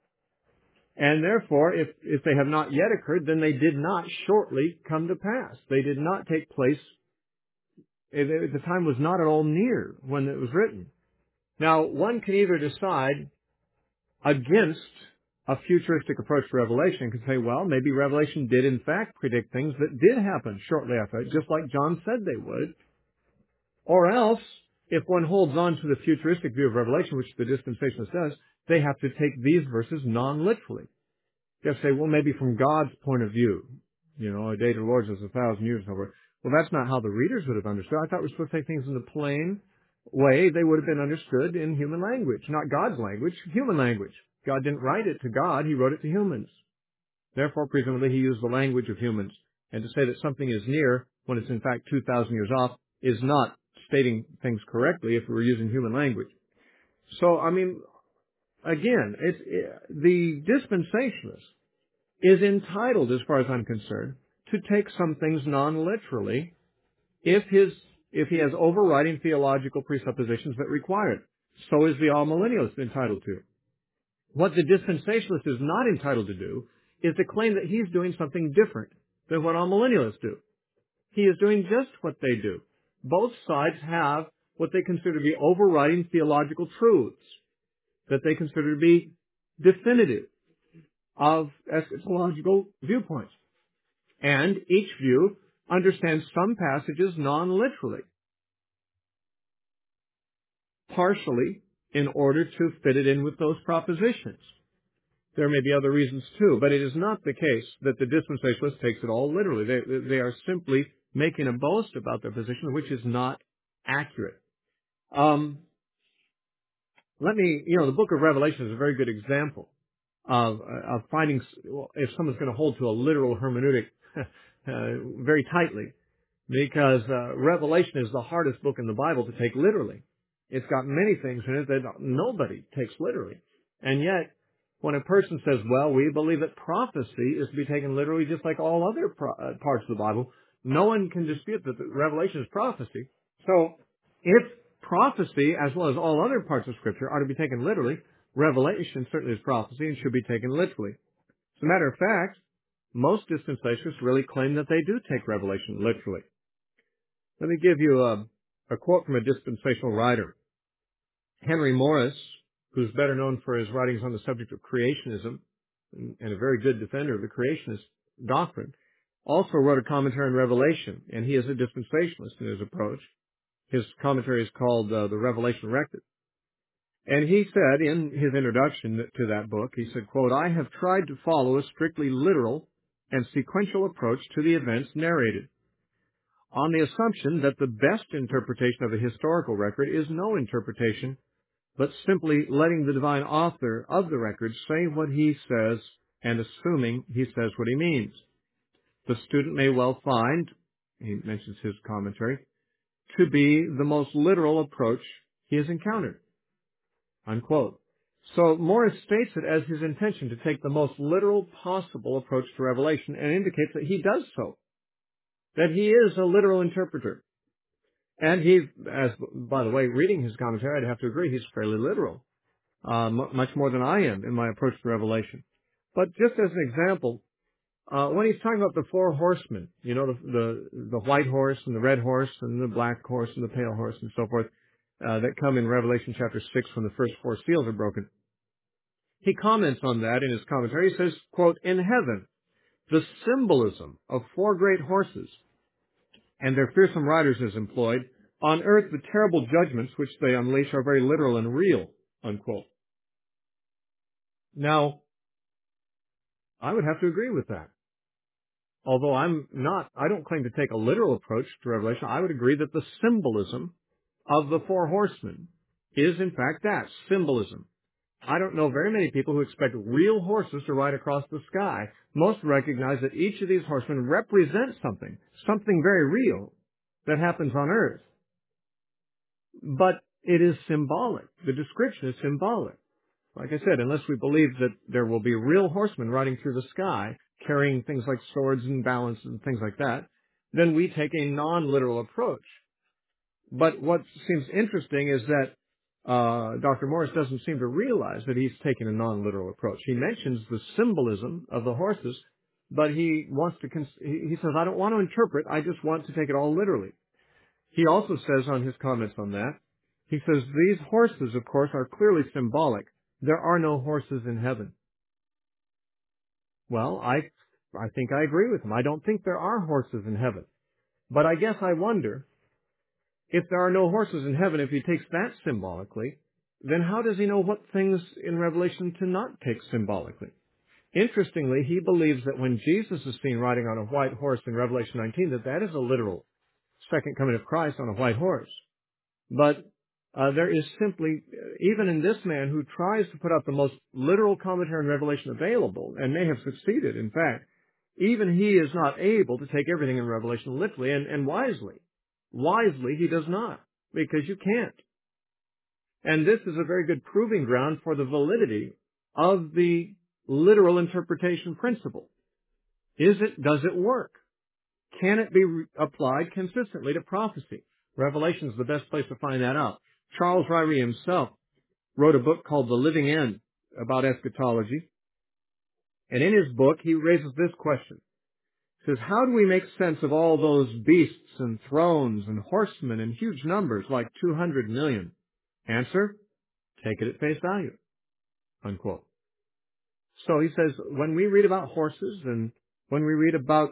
And therefore, if they have not yet occurred, then they did not shortly come to pass. They did not take place. The time was not at all near when it was written. Now, one can either decide against a futuristic approach to Revelation and can say, well, maybe Revelation did in fact predict things that did happen shortly after it, just like John said they would. Or else, if one holds on to the futuristic view of Revelation, which the dispensationalist does, they have to take these verses non-literally. They have to say, well, maybe from God's point of view, a day to the Lord's is 1,000 years over. Well, that's not how the readers would have understood. I thought we were supposed to take things in the plain way they would have been understood in human language, not God's language, human language. God didn't write it to God, He wrote it to humans. Therefore, presumably, He used the language of humans. And to say that something is near when it's in fact 2,000 years off is not stating things correctly if we were using human language. So, again, the dispensationalist is entitled, as far as I'm concerned, to take some things non-literally if he has overriding theological presuppositions that require it. So is the amillennialist entitled to. What the dispensationalist is not entitled to do is to claim that he's doing something different than what amillennialists do. He is doing just what they do. Both sides have what they consider to be overriding theological truths that they consider to be definitive. of eschatological viewpoints. And each view understands some passages non-literally, partially in order to fit it in with those propositions. There may be other reasons too, but it is not the case that the dispensationalist takes it all literally. They are simply making a boast about their position, which is not accurate. The book of Revelation is a very good example of finding, if someone's going to hold to a literal hermeneutic very tightly, because Revelation is the hardest book in the Bible to take literally. It's got many things in it that nobody takes literally. And yet, when a person says, well, we believe that prophecy is to be taken literally just like all other parts of the Bible, no one can dispute that the Revelation is prophecy. So, if prophecy, as well as all other parts of Scripture, are to be taken literally, Revelation certainly is prophecy and should be taken literally. As a matter of fact, most dispensationalists really claim that they do take Revelation literally. Let me give you a quote from a dispensational writer. Henry Morris, who's better known for his writings on the subject of creationism and a very good defender of the creationist doctrine, also wrote a commentary on Revelation, and he is a dispensationalist in his approach. His commentary is called The Revelation Record. And he said in his introduction to that book, he said, quote, I have tried to follow a strictly literal and sequential approach to the events narrated, on the assumption that the best interpretation of a historical record is no interpretation, but simply letting the divine author of the record say what he says and assuming he says what he means. The student may well find, he mentions his commentary, to be the most literal approach he has encountered. Unquote. So Morris states it as his intention to take the most literal possible approach to Revelation and indicates that he does so, that he is a literal interpreter. And he, by the way, reading his commentary, I'd have to agree, he's fairly literal, much more than I am in my approach to Revelation. But just as an example, when he's talking about the four horsemen, the white horse and the red horse and the black horse and the pale horse and so forth, that come in Revelation chapter 6 when the first four seals are broken, he comments on that in his commentary. He says, quote, in heaven, the symbolism of four great horses and their fearsome riders is employed. On earth, the terrible judgments which they unleash are very literal and real, unquote. Now, I would have to agree with that. Although I don't claim to take a literal approach to Revelation, I would agree that the symbolism of the four horsemen is in fact that, symbolism. I don't know very many people who expect real horses to ride across the sky. Most recognize that each of these horsemen represents something very real that happens on earth. But it is symbolic. The description is symbolic. Like I said, unless we believe that there will be real horsemen riding through the sky, carrying things like swords and balances and things like that, then we take a non-literal approach. But what seems interesting is that Dr. Morris doesn't seem to realize that he's taking a non-literal approach. He mentions the symbolism of the horses, but he wants to, he says, I don't want to interpret, I just want to take it all literally. He also says on his comments on that, he says, these horses, of course, are clearly symbolic. There are no horses in heaven. Well, I think I agree with him. I don't think there are horses in heaven. But I guess I wonder, if there are no horses in heaven, if he takes that symbolically, then how does he know what things in Revelation to not take symbolically? Interestingly, he believes that when Jesus is seen riding on a white horse in Revelation 19, that is a literal second coming of Christ on a white horse. But there is simply, even in this man who tries to put out the most literal commentary on Revelation available, and may have succeeded, in fact, even he is not able to take everything in Revelation literally and wisely. Wisely, he does not, because you can't. And this is a very good proving ground for the validity of the literal interpretation principle. Does it work? Can it be applied consistently to prophecy? Revelation is the best place to find that out. Charles Ryrie himself wrote a book called The Living End about eschatology. And in his book, he raises this question. He says, how do we make sense of all those beasts and thrones and horsemen in huge numbers like 200 million? Answer, take it at face value. Unquote. So he says, when we read about horses and when we read about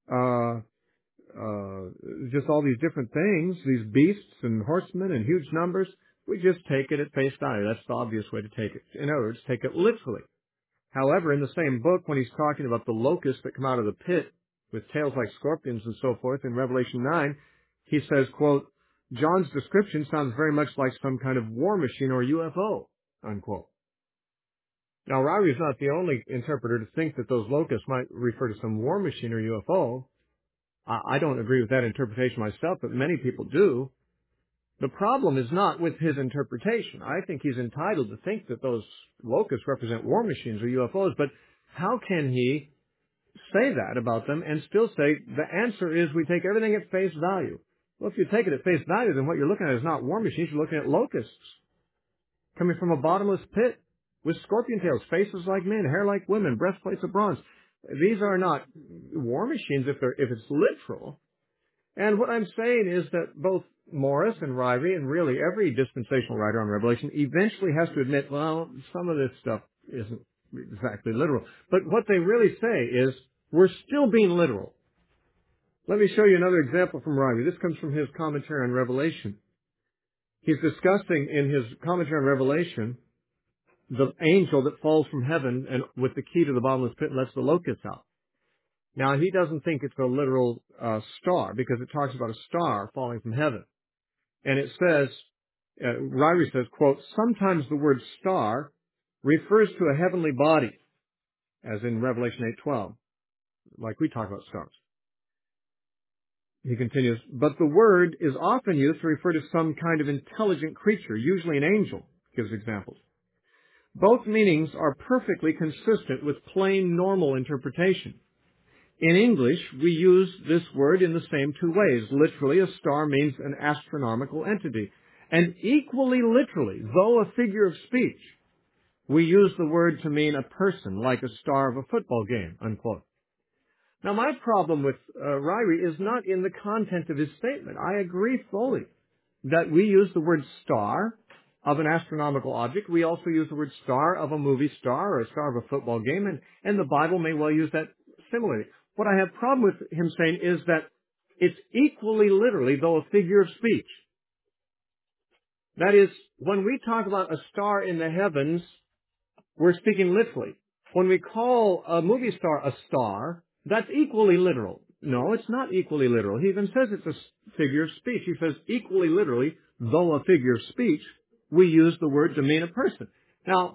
just all these different things, these beasts and horsemen and huge numbers, we just take it at face value. That's the obvious way to take it. In other words, take it literally. However, in the same book, when he's talking about the locusts that come out of the pit with tails like scorpions and so forth in Revelation 9, he says, quote, John's description sounds very much like some kind of war machine or UFO, unquote. Now, Ryrie is not the only interpreter to think that those locusts might refer to some war machine or UFO. I don't agree with that interpretation myself, but many people do. The problem is not with his interpretation. I think he's entitled to think that those locusts represent war machines or UFOs, but how can he say that about them and still say the answer is we take everything at face value? Well, if you take it at face value, then what you're looking at is not war machines, you're looking at locusts coming from a bottomless pit with scorpion tails, faces like men, hair like women, breastplates of bronze. These are not war machines if it's literal. And what I'm saying is that both Morris and Ryrie and really every dispensational writer on Revelation eventually has to admit, well, some of this stuff isn't exactly literal. But what they really say is, we're still being literal. Let me show you another example from Ryrie. This comes from his commentary on Revelation. He's discussing in his commentary on Revelation the angel that falls from heaven and with the key to the bottomless pit and lets the locusts out. Now, he doesn't think it's a literal star because it talks about a star falling from heaven. And it says, Ryrie says, quote, sometimes the word star refers to a heavenly body, as in Revelation 8:12, like we talk about stars. He continues, but the word is often used to refer to some kind of intelligent creature, usually an angel, gives examples. Both meanings are perfectly consistent with plain normal interpretation. In English, we use this word in the same two ways. Literally, a star means an astronomical entity. And equally literally, though a figure of speech, we use the word to mean a person, like a star of a football game, unquote. Now, my problem with Ryrie is not in the content of his statement. I agree fully that we use the word star of an astronomical object. We also use the word star of a movie star or a star of a football game, and the Bible may well use that similarly. What I have problem with him saying is that it's equally literally, though a figure of speech. That is, when we talk about a star in the heavens, we're speaking literally. When we call a movie star a star, that's equally literal. No, it's not equally literal. He even says it's a figure of speech. He says equally literally, though a figure of speech, we use the word to mean a person. Now,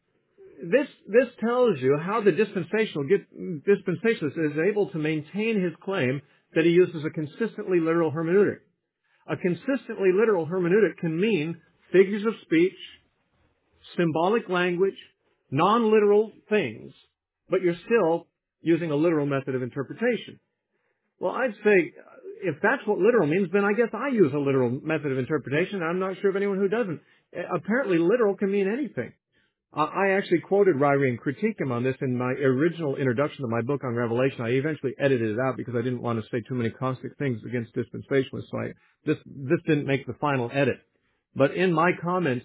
this tells you how the dispensationalist is able to maintain his claim that he uses a consistently literal hermeneutic. A consistently literal hermeneutic can mean figures of speech, symbolic language, non-literal things, but you're still using a literal method of interpretation. Well, I'd say if that's what literal means, then I guess I use a literal method of interpretation. I'm not sure of anyone who doesn't. Apparently, literal can mean anything. I actually quoted Ryrie and critiqued him on this in my original introduction to my book on Revelation. I eventually edited it out because I didn't want to say too many caustic things against dispensationalists. So this didn't make the final edit. But in my comments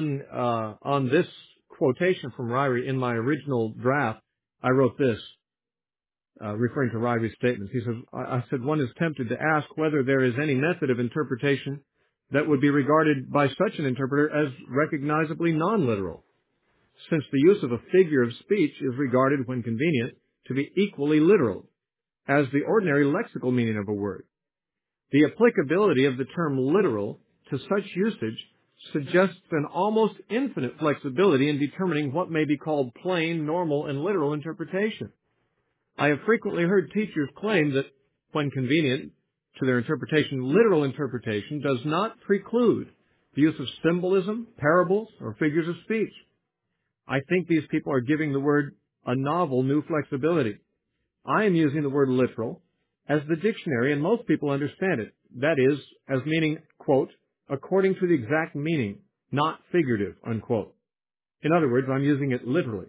on this quotation from Ryrie in my original draft, I wrote this, referring to Ryrie's statements. He says, I said, one is tempted to ask whether there is any method of interpretation that would be regarded by such an interpreter as recognizably non-literal, since the use of a figure of speech is regarded, when convenient, to be equally literal as the ordinary lexical meaning of a word. The applicability of the term literal to such usage suggests an almost infinite flexibility in determining what may be called plain, normal, and literal interpretation. I have frequently heard teachers claim that, when convenient to their interpretation, literal interpretation does not preclude the use of symbolism, parables, or figures of speech. I think these people are giving the word a novel new flexibility. I am using the word literal as the dictionary and most people understand it. That is, as meaning, quote, according to the exact meaning, not figurative, unquote. In other words, I'm using it literally.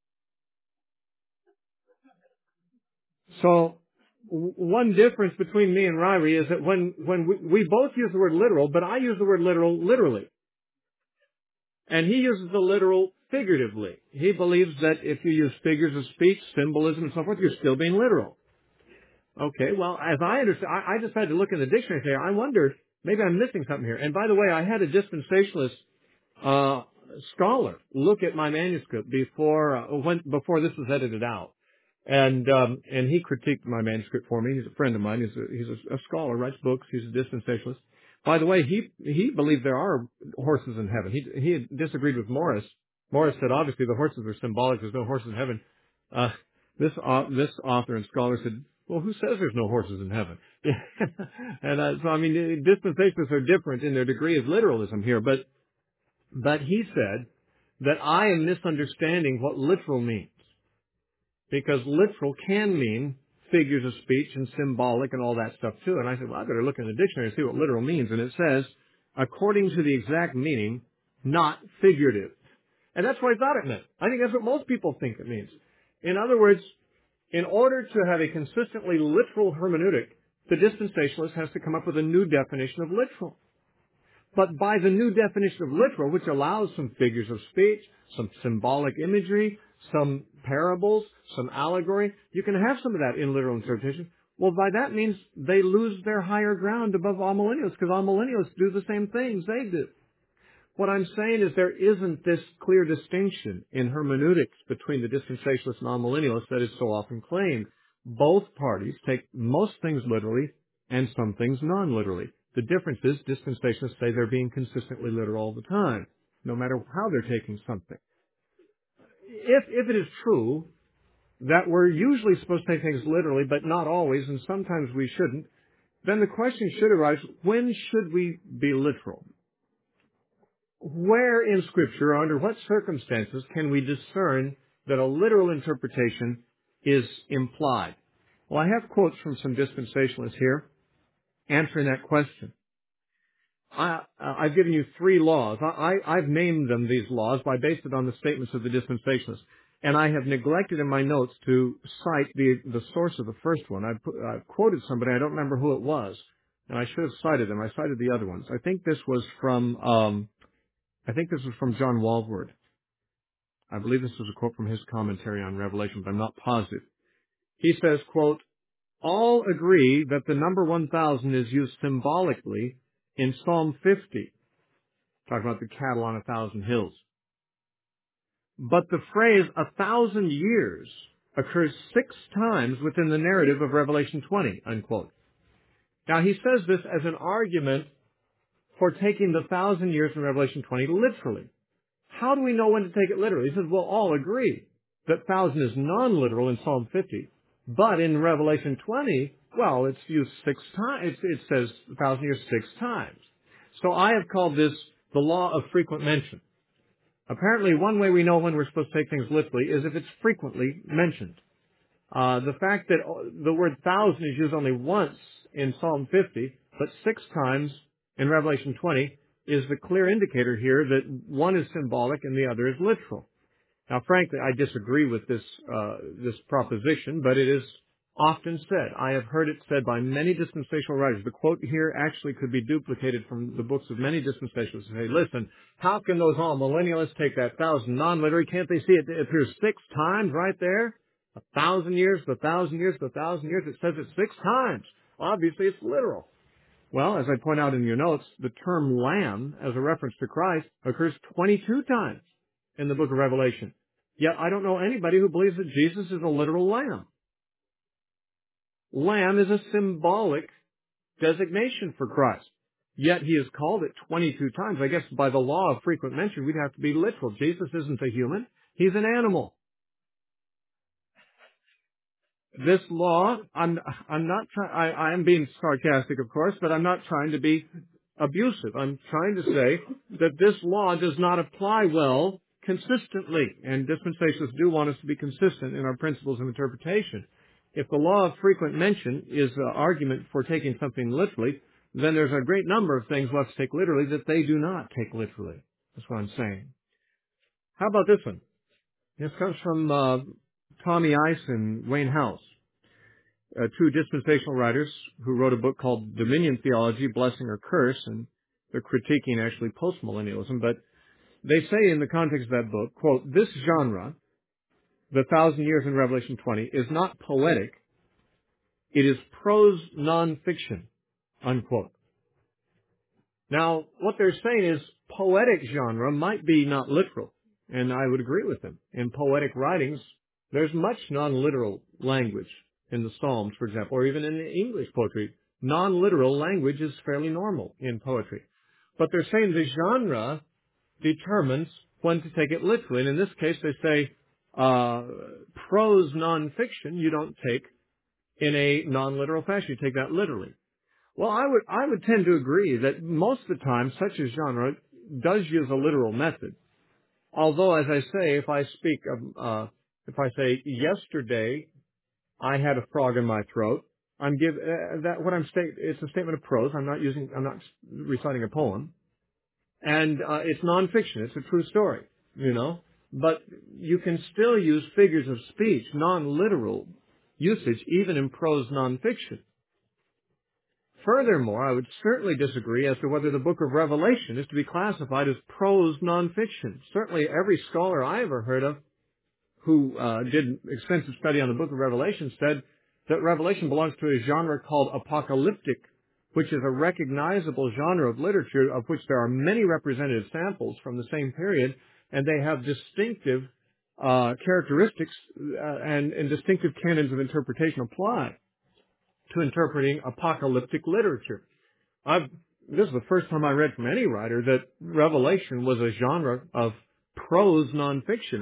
So, one difference between me and Ryrie is that when we both use the word literal, but I use the word literal literally. And he uses the literal figuratively. He believes that if you use figures of speech, symbolism, and so forth, you're still being literal. Okay, well, as I understand, I decided to look in the dictionary and say, I wonder, maybe I'm missing something here. And by the way, I had a dispensationalist scholar look at my manuscript before this was edited out, and he critiqued my manuscript for me. He's a friend of mine. He's a scholar, writes books. He's a dispensationalist. By the way, he believed there are horses in heaven. He had disagreed with Morris. Morris said obviously the horses are symbolic. There's no horses in heaven. This author and scholar said, well, who says there's no horses in heaven? And so I mean, dispensationalists are different in their degree of literalism here, but he said that I am misunderstanding what literal means. Because literal can mean figures of speech and symbolic and all that stuff too. And I said, well, I better look in the dictionary and see what literal means. And it says, according to the exact meaning, not figurative. And that's what I thought it meant. I think that's what most people think it means. In other words, in order to have a consistently literal hermeneutic, the dispensationalist has to come up with a new definition of literal. But by the new definition of literal, which allows some figures of speech, some symbolic imagery, some parables, some allegory, you can have some of that in literal interpretation. Well, by that means they lose their higher ground above amillennialists, because amillennialists do the same things they do. What I'm saying is there isn't this clear distinction in hermeneutics between the dispensationalists and amillennialists that is so often claimed. Both parties take most things literally and some things non-literally. The difference is dispensationalists say they're being consistently literal all the time, no matter how they're taking something. If it is true that we're usually supposed to take things literally, but not always, and sometimes we shouldn't, then the question should arise, when should we be literal? Where in Scripture, or under what circumstances, can we discern that a literal interpretation is implied? Well, I have quotes from some dispensationalists here answering that question. I've given you 3 laws. I've named them these laws, but I based it on the statements of the dispensationalists. And I have neglected in my notes to cite the source of the first one. I've quoted somebody, I don't remember who it was, and I should have cited them. I cited the other ones. I think this was from John Walvoord. I believe this was a quote from his commentary on Revelation, but I'm not positive. He says, quote, all agree that the number 1,000 is used symbolically in Psalm 50, talking about the cattle on 1,000 hills. But the phrase 1,000 years occurs 6 times within the narrative of Revelation 20, unquote. Now, he says this as an argument for taking the 1,000 years in Revelation 20 literally. How do we know when to take it literally? He says, well, all agree that 1,000 is non-literal in Psalm 50, but in Revelation 20, well, it's used 6 times. It says 1,000 years 6 times. So I have called this the law of frequent mention. Apparently, one way we know when we're supposed to take things literally is if it's frequently mentioned. The fact that the word 1,000 is used only once in Psalm 50, but 6 times in Revelation 20 is the clear indicator here that one is symbolic and the other is literal. Now, frankly, I disagree with this proposition, but it is often said. I have heard it said by many dispensational writers. The quote here actually could be duplicated from the books of many dispensationalists and say, listen, how can those all-millennialists take that 1,000 non-literary? Can't they see it? It appears 6 times right there. 1,000 years, the 1,000 years, the 1,000 years. It says it 6 times. Obviously, it's literal. Well, as I point out in your notes, the term lamb as a reference to Christ occurs 22 times in the book of Revelation. Yet I don't know anybody who believes that Jesus is a literal lamb. Lamb is a symbolic designation for Christ. Yet he is called it 22 times. I guess by the law of frequent mention, we'd have to be literal. Jesus isn't a human. He's an animal. This law, I am being sarcastic, of course, but I'm not trying to be abusive. I'm trying to say that this law does not apply well consistently, and dispensationalists do want us to be consistent in our principles of interpretation. If the law of frequent mention is an argument for taking something literally, then there's a great number of things left to take literally that they do not take literally. That's what I'm saying. How about this one? This comes from Tommy Ice and Wayne House, 2 dispensational writers who wrote a book called Dominion Theology, Blessing or Curse, and they're critiquing actually postmillennialism. But they say in the context of that book, quote, this genre, the 1,000 Years in Revelation 20, is not poetic. It is prose nonfiction, unquote. Now, what they're saying is poetic genre might be not literal, and I would agree with them. In poetic writings, there's much non-literal language in the Psalms, for example, or even in English poetry. Non-literal language is fairly normal in poetry. But they're saying the genre determines when to take it literally. And in this case, they say prose nonfiction you don't take in a non-literal fashion. You take that literally. Well, I would tend to agree that most of the time such a genre does use a literal method. Although, as I say, if I say yesterday I had a frog in my throat, it's a statement of prose. I'm not reciting a poem. And it's nonfiction. It's a true story, But you can still use figures of speech, non-literal usage, even in prose nonfiction. Furthermore, I would certainly disagree as to whether the book of Revelation is to be classified as prose nonfiction. Certainly every scholar I ever heard of who did extensive study on the book of Revelation said that Revelation belongs to a genre called apocalyptic, which is a recognizable genre of literature of which there are many representative samples from the same period, and they have distinctive characteristics and distinctive canons of interpretation apply to interpreting apocalyptic literature. This is the first time I read from any writer that Revelation was a genre of prose nonfiction.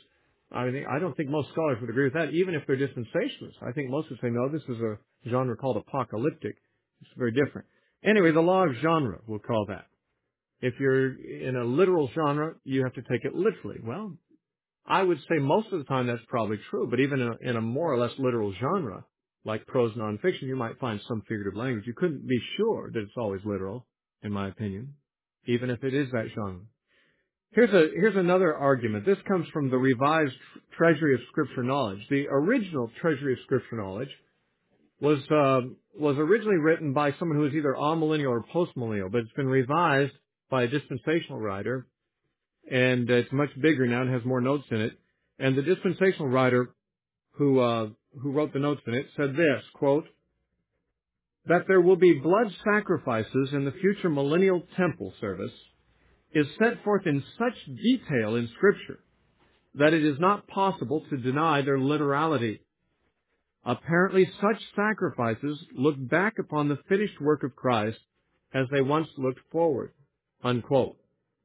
I don't think most scholars would agree with that, even if they're dispensationalists. I think most would say, no, this is a genre called apocalyptic. It's very different. Anyway, the law of genre, we'll call that. If you're in a literal genre, you have to take it literally. Well, I would say most of the time that's probably true, but even in a more or less literal genre, like prose nonfiction, you might find some figurative language. You couldn't be sure that it's always literal, in my opinion, even if it is that genre. Here's another argument. This comes from the Revised Treasury of Scripture Knowledge. The original Treasury of Scripture Knowledge was originally written by someone who was either amillennial or postmillennial, but it's been revised by a dispensational writer, and it's much bigger now and has more notes in it. And the dispensational writer who wrote the notes in it said this, quote, that there will be blood sacrifices in the future millennial temple service is set forth in such detail in Scripture that it is not possible to deny their literality. Apparently, such sacrifices look back upon the finished work of Christ as they once looked forward, unquote.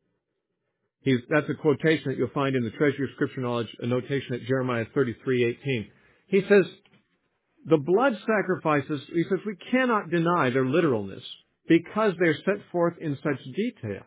That's a quotation that you'll find in the Treasury of Scripture Knowledge, a notation at Jeremiah 33:18. He says, the blood sacrifices, he says, we cannot deny their literalness because they're set forth in such detail.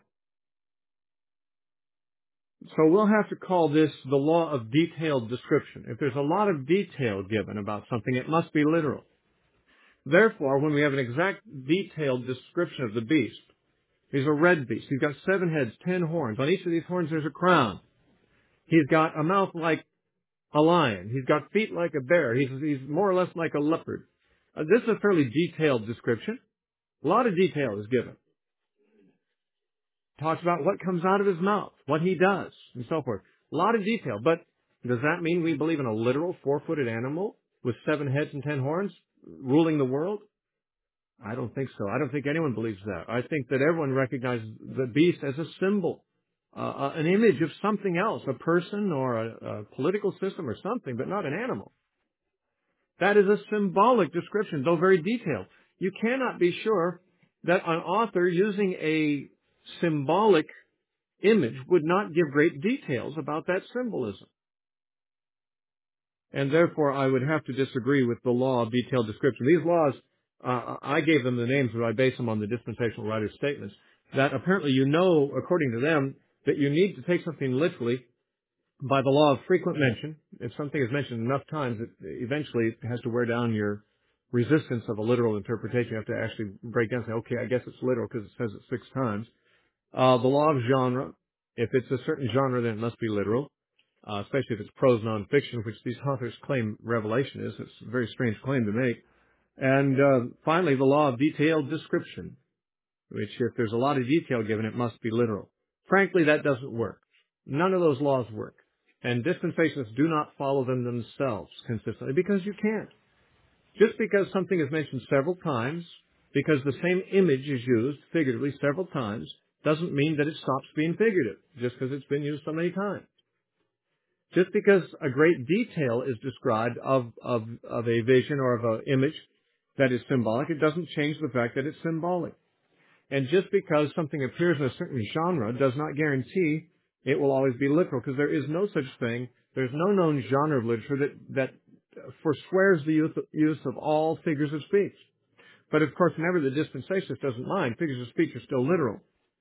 So we'll have to call this the law of detailed description. If there's a lot of detail given about something, it must be literal. Therefore, when we have an exact detailed description of the beast, he's a red beast. He's got 7 heads, 10 horns. On each of these horns there's a crown. He's got a mouth like a lion. He's got feet like a bear. He's more or less like a leopard. This is a fairly detailed description. A lot of detail is given. Talks about what comes out of his mouth, what he does, and so forth. A lot of detail. But does that mean we believe in a literal 4-footed animal with 7 heads and 10 horns ruling the world? I don't think so. I don't think anyone believes that. I think that everyone recognizes the beast as a symbol, an image of something else, a person or a political system or something, but not an animal. That is a symbolic description, though very detailed. You cannot be sure that an author using a symbolic image would not give great details about that symbolism. And therefore, I would have to disagree with the law of detailed description. These laws, I gave them the names, but I base them on the dispensational writer's statements, that apparently according to them, that you need to take something literally by the law of frequent mention. If something is mentioned enough times, it eventually has to wear down your resistance of a literal interpretation. You have to actually break down and say, okay, I guess it's literal because it says it 6 times. The law of genre. If it's a certain genre, then it must be literal, especially if it's prose nonfiction, which these authors claim Revelation is. It's a very strange claim to make. And finally, the law of detailed description, which if there's a lot of detail given, it must be literal. Frankly, that doesn't work. None of those laws work. And dispensationalists do not follow them themselves consistently because you can't. Just because something is mentioned several times, because the same image is used figuratively several times, doesn't mean that it stops being figurative, just because it's been used so many times. Just because a great detail is described of a vision or of an image that is symbolic, it doesn't change the fact that it's symbolic. And just because something appears in a certain genre does not guarantee it will always be literal, because there is no such thing. There's no known genre of literature that forswears the use of all figures of speech. But of course, whenever the dispensationalist doesn't mind, figures of speech are still literal.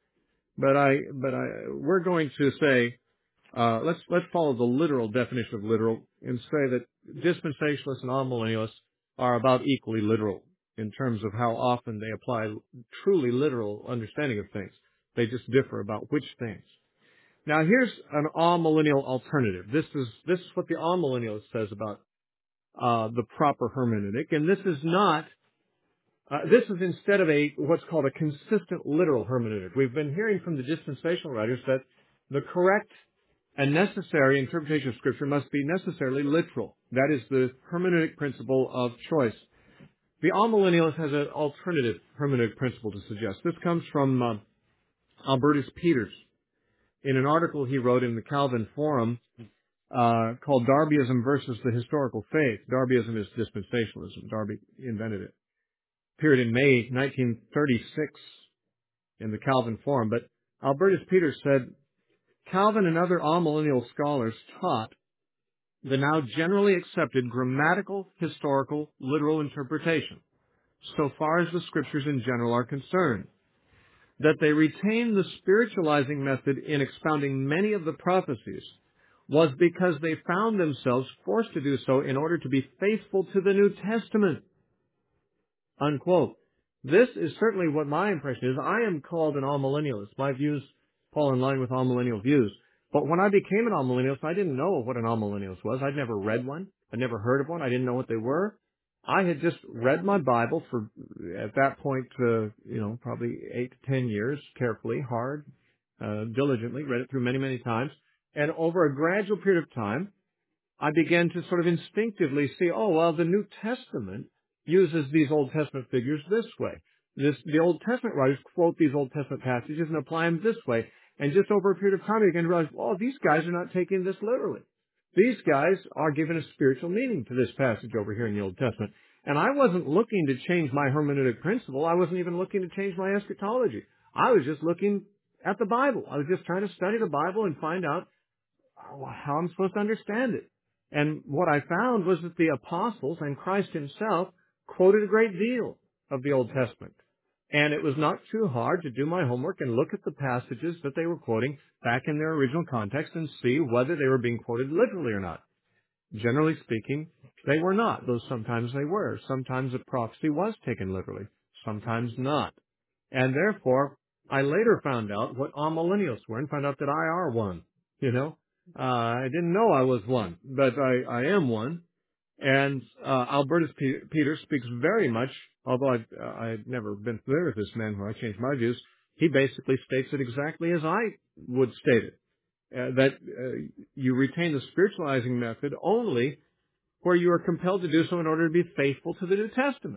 We're going to say, let's follow the literal definition of literal and say that dispensationalists and amillennialists are about equally literal in terms of how often they apply truly literal understanding of things. They just differ about which things. Now, here's an amillennial alternative. This is what the amillennialist says about the proper hermeneutic, and this is not. This is instead of what's called a consistent literal hermeneutic. We've been hearing from the dispensational writers that the correct and necessary interpretation of Scripture must be necessarily literal. That is the hermeneutic principle of choice. The amillennialist has an alternative hermeneutic principle to suggest. This comes from Albertus Peters in an article he wrote in the Calvin Forum called Darbyism versus the Historical Faith. Darbyism is dispensationalism. Darby invented it. Appeared in May 1936 in the Calvin Forum. But Albertus Peters said, Calvin and other amillennial scholars taught the now generally accepted grammatical, historical, literal interpretation, so far as the Scriptures in general are concerned. That they retained the spiritualizing method in expounding many of the prophecies was because they found themselves forced to do so in order to be faithful to the New Testament. Unquote. This is certainly what my impression is. I am called an amillennialist. My views fall in line with amillennial views. But when I became an amillennialist, I didn't know what an amillennialist was. I'd never read one. I'd never heard of one. I didn't know what they were. I had just read my Bible for, at that point, probably 8 to 10 years, carefully, hard, diligently, read it through many, many times. And over a gradual period of time, I began to sort of instinctively see, the New Testament uses these Old Testament figures this way. The Old Testament writers quote these Old Testament passages and apply them this way. And just over a period of time, I began to realize, these guys are not taking this literally. These guys are giving a spiritual meaning to this passage over here in the Old Testament. And I wasn't looking to change my hermeneutic principle. I wasn't even looking to change my eschatology. I was just looking at the Bible. I was just trying to study the Bible and find out how I'm supposed to understand it. And what I found was that the apostles and Christ himself quoted a great deal of the Old Testament. And it was not too hard to do my homework and look at the passages that they were quoting back in their original context and see whether they were being quoted literally or not. Generally speaking, they were not, though sometimes they were. Sometimes a prophecy was taken literally, sometimes not. And therefore, I later found out what amillennials were and found out that I are one. I didn't know I was one, but I am one. And Albertus Peters speaks very much, although I've never been familiar with this man where I changed my views, he basically states it exactly as I would state it, that you retain the spiritualizing method only where you are compelled to do so in order to be faithful to the New Testament.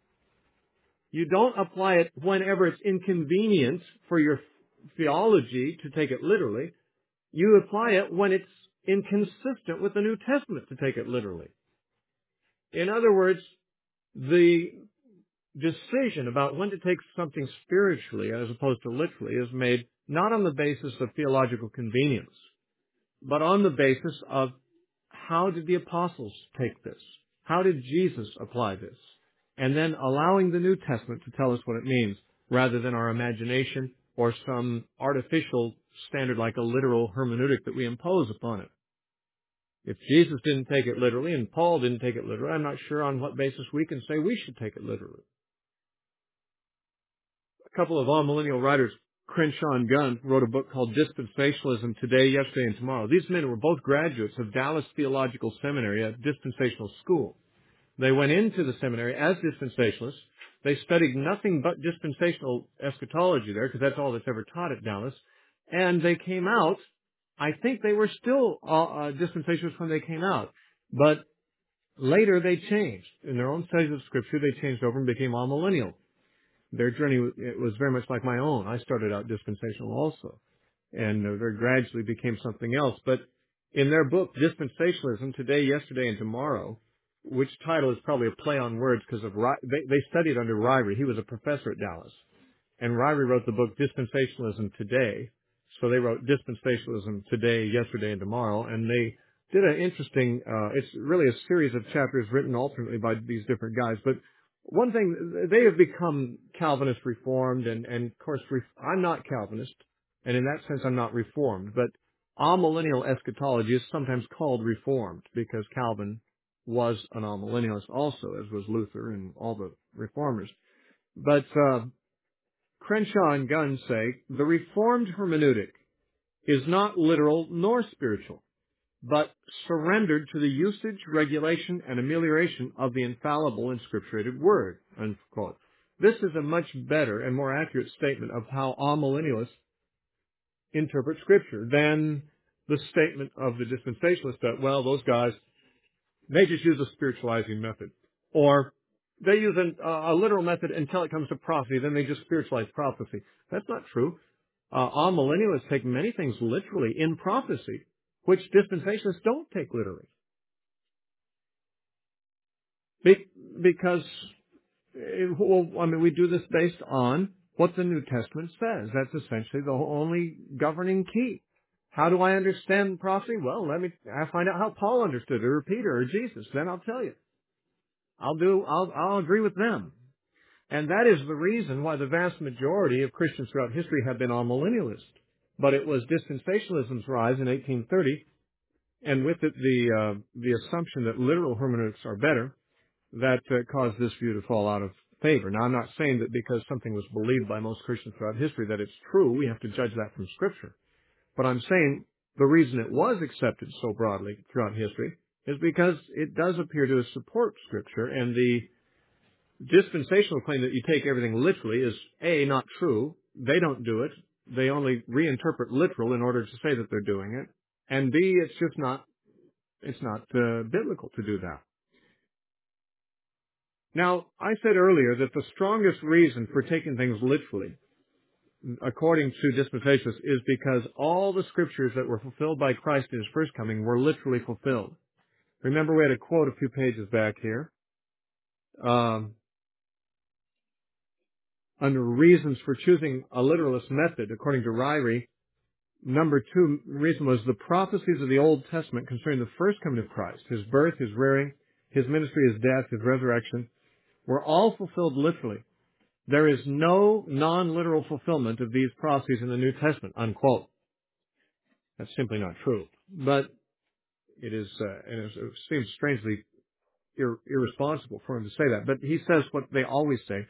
You don't apply it whenever it's inconvenient for your theology to take it literally. You apply it when it's inconsistent with the New Testament to take it literally. In other words, the decision about when to take something spiritually as opposed to literally is made not on the basis of theological convenience, but on the basis of how did the apostles take this? How did Jesus apply this? And then allowing the New Testament to tell us what it means rather than our imagination or some artificial standard like a literal hermeneutic that we impose upon it. If Jesus didn't take it literally and Paul didn't take it literally, I'm not sure on what basis we can say we should take it literally. A couple of amillennial writers, Crenshaw and Gunn, wrote a book called Dispensationalism Today, Yesterday, and Tomorrow. These men were both graduates of Dallas Theological Seminary, a dispensational school. They went into the seminary as dispensationalists. They studied nothing but dispensational eschatology there, because that's all that's ever taught at Dallas. And they came out, I think they were still dispensationalists when they came out. But later they changed. In their own studies of Scripture, they changed over and became amillennial. Their journey it was very much like my own. I started out dispensational also, and very gradually became something else. But in their book, Dispensationalism, Today, Yesterday, and Tomorrow, which title is probably a play on words because of they studied under Ryrie. He was a professor at Dallas. And Ryrie wrote the book Dispensationalism Today. So they wrote Dispensationalism Today, Yesterday, and Tomorrow. And they did an interesting, it's really a series of chapters written alternately by these different guys. But one thing, they have become Calvinist reformed. And of course, I'm not Calvinist. And in that sense, I'm not reformed. But amillennial eschatology is sometimes called reformed because Calvin was an amillennialist also, as was Luther and all the reformers. But, Crenshaw and Gunn say, the Reformed hermeneutic is not literal nor spiritual, but surrendered to the usage, regulation, and amelioration of the infallible and scripturated word, unquote. This is a much better and more accurate statement of how amillennialists interpret Scripture than the statement of the dispensationalists that, well, those guys, they just use a spiritualizing method. Or they use a literal method until it comes to prophecy, then they just spiritualize prophecy. That's not true. Amillennialists take many things literally in prophecy, which dispensationalists don't take literally. Because, we do this based on what the New Testament says. That's essentially the only governing key. How do I understand prophecy? Well, I find out how Paul understood it, or Peter, or Jesus. Then I'll tell you. I'll agree with them. And that is the reason why the vast majority of Christians throughout history have been amillennialist. But it was dispensationalism's rise in 1830, and with it the assumption that literal hermeneutics are better, that caused this view to fall out of favor. Now, I'm not saying that because something was believed by most Christians throughout history that it's true. We have to judge that from Scripture. But I'm saying the reason it was accepted so broadly throughout history is because it does appear to support Scripture, and the dispensational claim that you take everything literally is A, not true. They don't do it. They only reinterpret literal in order to say that they're doing it. And B, it's not biblical to do that. Now, I said earlier that the strongest reason for taking things literally, according to dispensationalists, is because all the scriptures that were fulfilled by Christ in His first coming were literally fulfilled. Remember, we had a quote a few pages back here. Under reasons for choosing a literalist method, according to Ryrie, number 2 reason was the prophecies of the Old Testament concerning the first coming of Christ, His birth, His rearing, His ministry, His death, His resurrection, were all fulfilled literally. There is no non-literal fulfillment of these prophecies in the New Testament, unquote. That's simply not true. But it is, it seems strangely irresponsible for him to say that. But he says what they always say.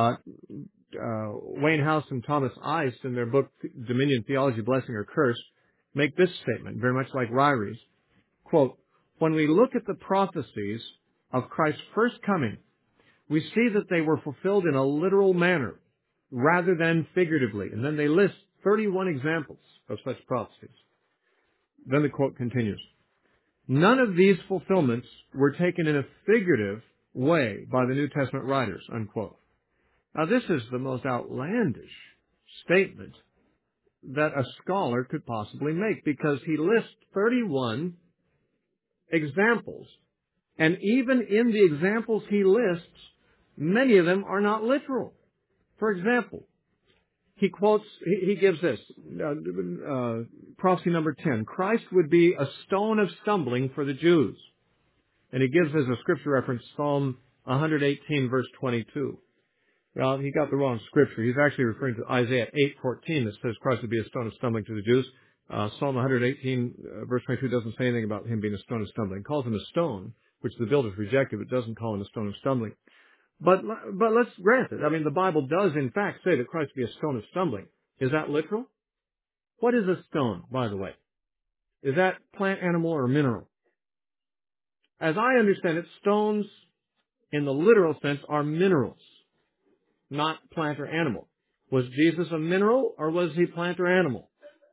Wayne House and Thomas Ice, in their book Dominion Theology, Blessing or Curse, make this statement, very much like Ryrie's. Quote, when we look at the prophecies of Christ's first coming, we see that they were fulfilled in a literal manner rather than figuratively. And then they list 31 examples of such prophecies. Then the quote continues. None of these fulfillments were taken in a figurative way by the New Testament writers, unquote. Now, this is the most outlandish statement that a scholar could possibly make, because he lists 31 examples. And even in the examples he lists, many of them are not literal. For example, he gives this, prophecy number 10, Christ would be a stone of stumbling for the Jews. And he gives as a scripture reference Psalm 118, verse 22. Well, he got the wrong scripture. He's actually referring to Isaiah 8:14 that says Christ would be a stone of stumbling to the Jews. Psalm 118, verse 22 doesn't say anything about him being a stone of stumbling. It calls him a stone, which the builders rejected, but doesn't call him a stone of stumbling. But let's grant it. I mean, the Bible does in fact say that Christ would be a stone of stumbling. Is that literal? What is a stone, by the way? Is that plant, animal, or mineral? As I understand it, stones in the literal sense are minerals, not plant or animal. Was Jesus a mineral, or was he plant or animal?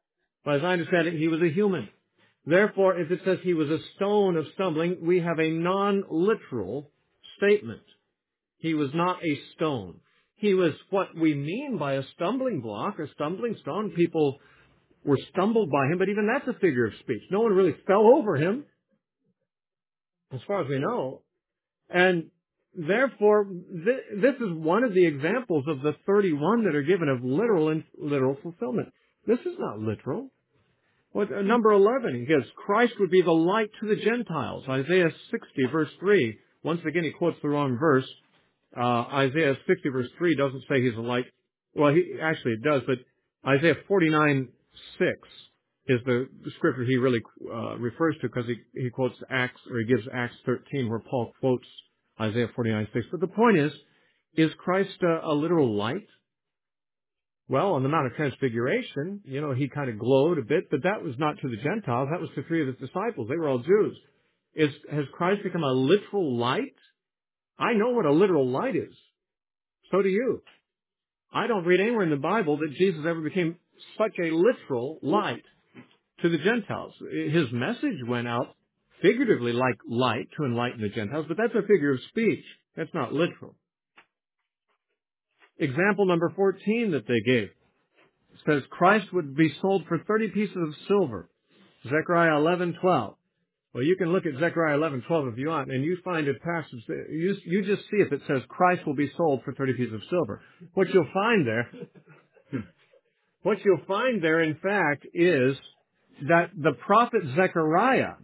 But as I understand it, he was a human. Therefore, if it says he was a stone of stumbling, we have a non-literal statement. He was not a stone. He was what we mean by a stumbling block, a stumbling stone. People were stumbled by him, but even that's a figure of speech. No one really fell over him, as far as we know. And therefore, this is one of the examples of the 31 that are given of literal fulfillment. This is not literal. Number 11, he says, Christ would be the light to the Gentiles. Isaiah 60, verse 3. Once again, he quotes the wrong verse. Isaiah 60, verse 3 doesn't say he's a light. Well, actually it does, but Isaiah 49, 6 is the scripture he really refers to, because he quotes Acts, or he gives Acts 13, where Paul quotes Isaiah 49, 6. But the point is Christ a literal light? Well, on the Mount of Transfiguration, he kind of glowed a bit, but that was not to the Gentiles. That was to three of his disciples. They were all Jews. Has Christ become a literal light? I know what a literal light is. So do you. I don't read anywhere in the Bible that Jesus ever became such a literal light to the Gentiles. His message went out figuratively like light to enlighten the Gentiles, but that's a figure of speech. That's not literal. Example number 14 that they gave says Christ would be sold for 30 pieces of silver. Zechariah 11:12. Well, you can look at Zechariah 11:12 if you want, and you find a passage that you just see if it says Christ will be sold for 30 pieces of silver. What you'll find there, in fact, is that the prophet Zechariah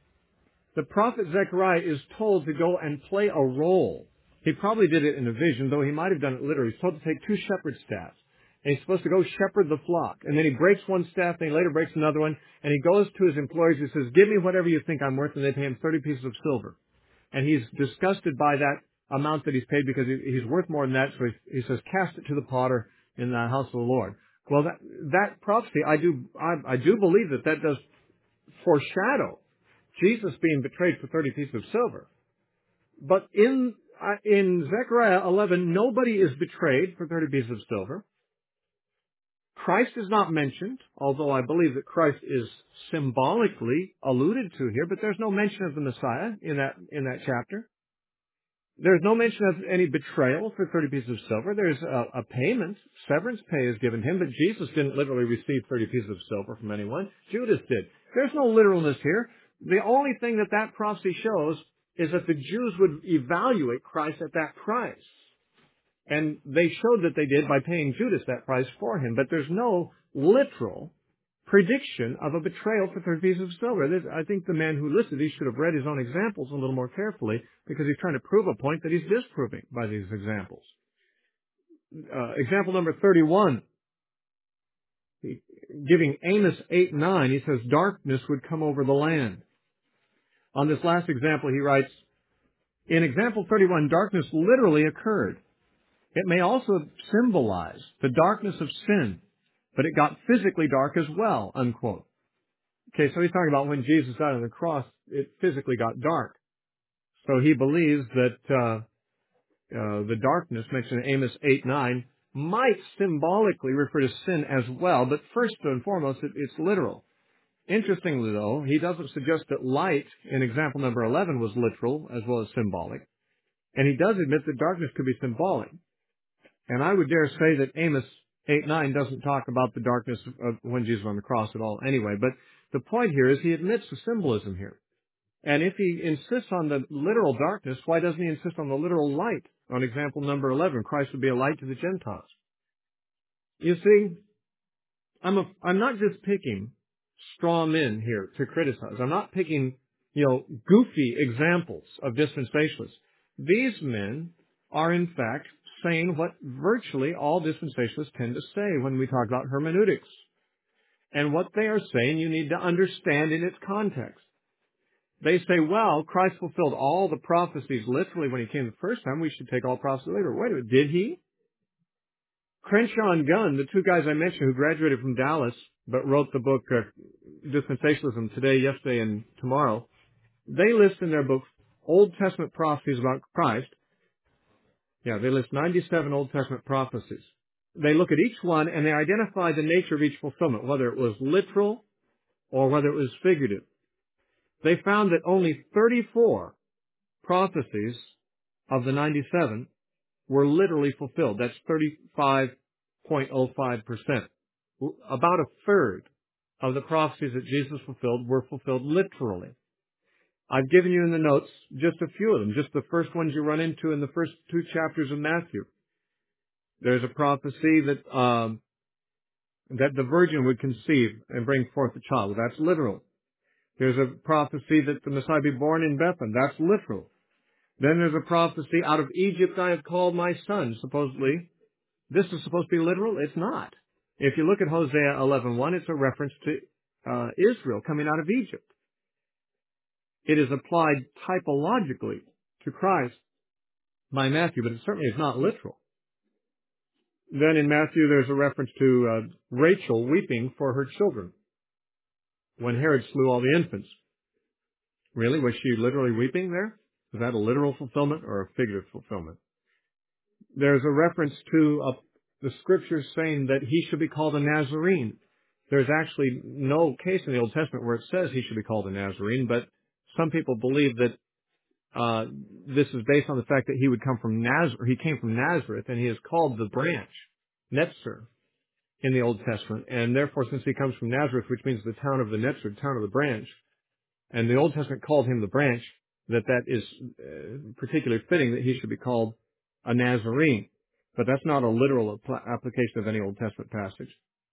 is told to go and play a role. He probably did it in a vision, though he might have done it literally. He's told to take two shepherd staffs. And he's supposed to go shepherd the flock. And then he breaks one staff, and he later breaks another one. And he goes to his employers. He says, give me whatever you think I'm worth. And they pay him 30 pieces of silver. And he's disgusted by that amount that he's paid, because he's worth more than that. So he says, cast it to the potter in the house of the Lord. Well, that prophecy, I do believe that does foreshadow Jesus being betrayed for 30 pieces of silver. But in Zechariah 11, nobody is betrayed for 30 pieces of silver. Christ is not mentioned, although I believe that Christ is symbolically alluded to here, but there's no mention of the Messiah in that chapter. There's no mention of any betrayal for 30 pieces of silver. There's a payment. Severance pay is given him, but Jesus didn't literally receive 30 pieces of silver from anyone. Judas did. There's no literalness here. The only thing that prophecy shows is that the Jews would evaluate Christ at that price. And they showed that they did by paying Judas that price for him. But there's no literal prediction of a betrayal for 30 pieces of silver. I think the man who listed these should have read his own examples a little more carefully, because he's trying to prove a point that he's disproving by these examples. Example number 31, giving Amos 8:9, he says, darkness would come over the land. On this last example, he writes, in example 31, darkness literally occurred. It may also symbolize the darkness of sin, but it got physically dark as well, unquote. Okay, so he's talking about when Jesus died on the cross, it physically got dark. So he believes that the darkness mentioned in Amos 8:9 might symbolically refer to sin as well, but first and foremost, it's literal. Interestingly, though, he doesn't suggest that light in example number 11 was literal as well as symbolic, and he does admit that darkness could be symbolic. And I would dare say that Amos 8:9 doesn't talk about the darkness of when Jesus was on the cross at all anyway. But the point here is he admits the symbolism here. And if he insists on the literal darkness, why doesn't he insist on the literal light? On example number 11, Christ would be a light to the Gentiles. You see, I'm not just picking straw men here to criticize. I'm not picking, goofy examples of dispensationalists. These men are in fact saying what virtually all dispensationalists tend to say when we talk about hermeneutics. And what they are saying you need to understand in its context. They say, well, Christ fulfilled all the prophecies literally when he came the first time. We should take all prophecies later. Wait a minute, did he? Crenshaw and Gunn, the two guys I mentioned who graduated from Dallas but wrote the book Dispensationalism Today, Yesterday, and Tomorrow, they list in their book Old Testament prophecies about Christ. Yeah, they list 97 Old Testament prophecies. they look at each one and they identify the nature of each fulfillment, whether it was literal or whether it was figurative. They found that only 34 prophecies of the 97 were literally fulfilled. That's 35.05%. About a third of the prophecies that Jesus fulfilled were fulfilled literally. I've given you in the notes just a few of them, just the first ones you run into in the first 2 chapters of Matthew. There's a prophecy that the virgin would conceive and bring forth a child. That's literal. There's a prophecy that the Messiah be born in Bethlehem. That's literal. Then there's a prophecy, out of Egypt I have called my son, supposedly. This is supposed to be literal? It's not. If you look at Hosea 11:1, it's a reference to Israel coming out of Egypt. It is applied typologically to Christ by Matthew, but it certainly is not literal. Then in Matthew, there's a reference to Rachel weeping for her children when Herod slew all the infants. Really? Was she literally weeping there? Is that a literal fulfillment or a figurative fulfillment? There's a reference to the scriptures saying that he should be called a Nazarene. There's actually no case in the Old Testament where it says he should be called a Nazarene, but some people believe that this is based on the fact that he would come from Nazareth. He came from Nazareth, and he is called the branch, Netzer, in the Old Testament. And therefore, since he comes from Nazareth, which means the town of the Netzer, town of the branch, and the Old Testament called him the branch, that is particularly fitting that he should be called a Nazarene. But that's not a literal application of any Old Testament passage.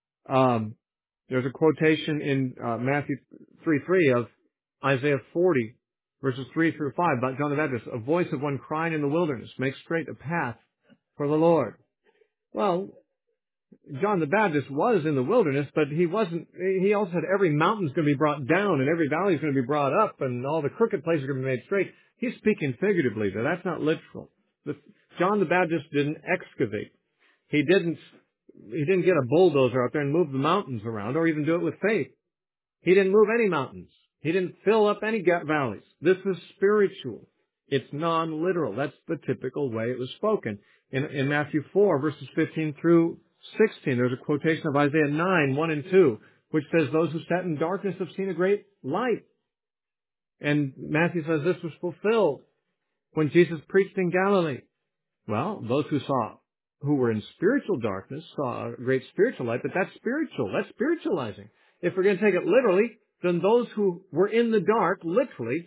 There's a quotation in Matthew 3:3 of Isaiah 40, verses 3 through 5, about John the Baptist, a voice of one crying in the wilderness, make straight a path for the Lord. Well, John the Baptist was in the wilderness, but he also said every mountain's going to be brought down and every valley is going to be brought up and all the crooked places are going to be made straight. He's speaking figuratively there. That's not literal. John the Baptist didn't excavate. He didn't get a bulldozer out there and move the mountains around or even do it with faith. He didn't move any mountains. He didn't fill up any valleys. This is spiritual. It's non-literal. That's the typical way it was spoken. In Matthew 4, verses 15 through 16, there's a quotation of Isaiah 9, 1 and 2, which says, those who sat in darkness have seen a great light. And Matthew says this was fulfilled when Jesus preached in Galilee. Well, those who were in spiritual darkness saw a great spiritual light, but that's spiritual. That's spiritualizing. If we're going to take it literally, then those who were in the dark, literally,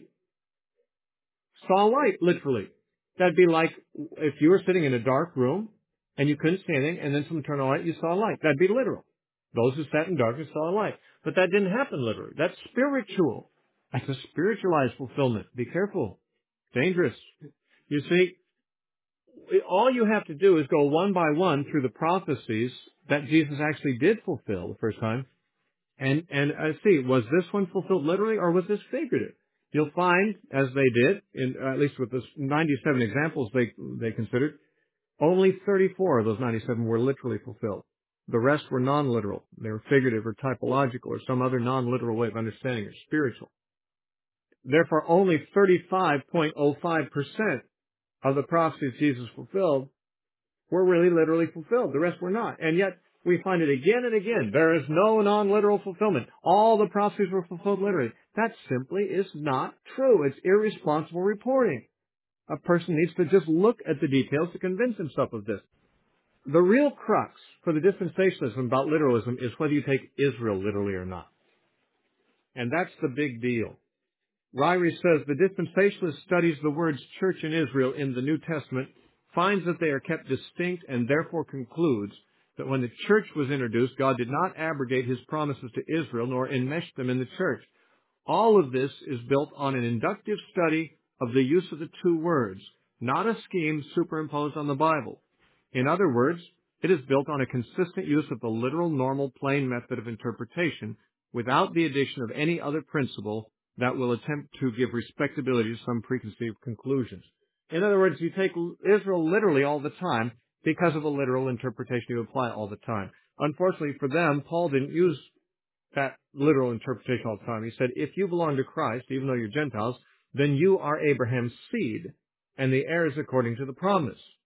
saw light, literally. That'd be like if you were sitting in a dark room and you couldn't see anything, and then someone turned on a light, you saw light. That'd be literal. Those who sat in darkness saw a light. But that didn't happen literally. That's spiritual. That's a spiritualized fulfillment. Be careful. Dangerous. You see, all you have to do is go one by one through the prophecies that Jesus actually did fulfill the first time, and see, was this one fulfilled literally or was this figurative? You'll find, as they did, at least with the 97 examples they considered, only 34 of those 97 were literally fulfilled. The rest were non-literal. They were figurative or typological or some other non-literal way of understanding or spiritual. Therefore, only 35.05% of the prophecies Jesus fulfilled were really literally fulfilled. The rest were not. And yet, we find it again and again. There is no non-literal fulfillment. All the prophecies were fulfilled literally. That simply is not true. It's irresponsible reporting. A person needs to just look at the details to convince himself of this. The real crux for the dispensationalism about literalism is whether you take Israel literally or not. And that's the big deal. Ryrie says the dispensationalist studies the words church in Israel in the New Testament, finds that they are kept distinct, and therefore concludes that when the church was introduced, God did not abrogate his promises to Israel nor enmesh them in the church. All of this is built on an inductive study of the use of the two words, not a scheme superimposed on the Bible. In other words, it is built on a consistent use of the literal, normal, plain method of interpretation without the addition of any other principle that will attempt to give respectability to some preconceived conclusions. In other words, you take Israel literally all the time because of a literal interpretation you apply all the time. Unfortunately for them, Paul didn't use that literal interpretation all the time. He said, if you belong to Christ, even though you're Gentiles, then you are Abraham's seed and the heirs according to the promise.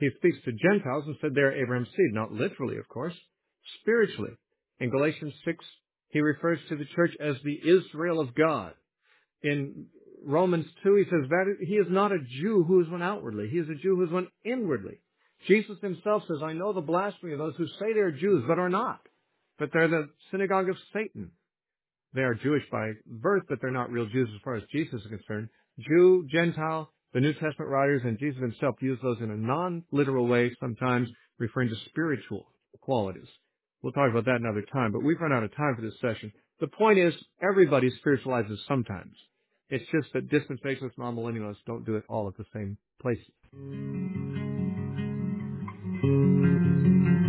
He speaks to Gentiles and said they're Abraham's seed, not literally, of course, spiritually. In Galatians 6, he refers to the church as the Israel of God. In Romans 2, he says that he is not a Jew who is one outwardly. He is a Jew who is one inwardly. Jesus himself says, I know the blasphemy of those who say they are Jews but are not, but they're the synagogue of Satan. They are Jewish by birth, but they're not real Jews as far as Jesus is concerned. Jew, Gentile, the New Testament writers and Jesus himself use those in a non-literal way, sometimes referring to spiritual qualities. We'll talk about that another time, but we've run out of time for this session. The point is, everybody spiritualizes sometimes. It's just that dispensationalists and non-millennialists don't do it all at the same place.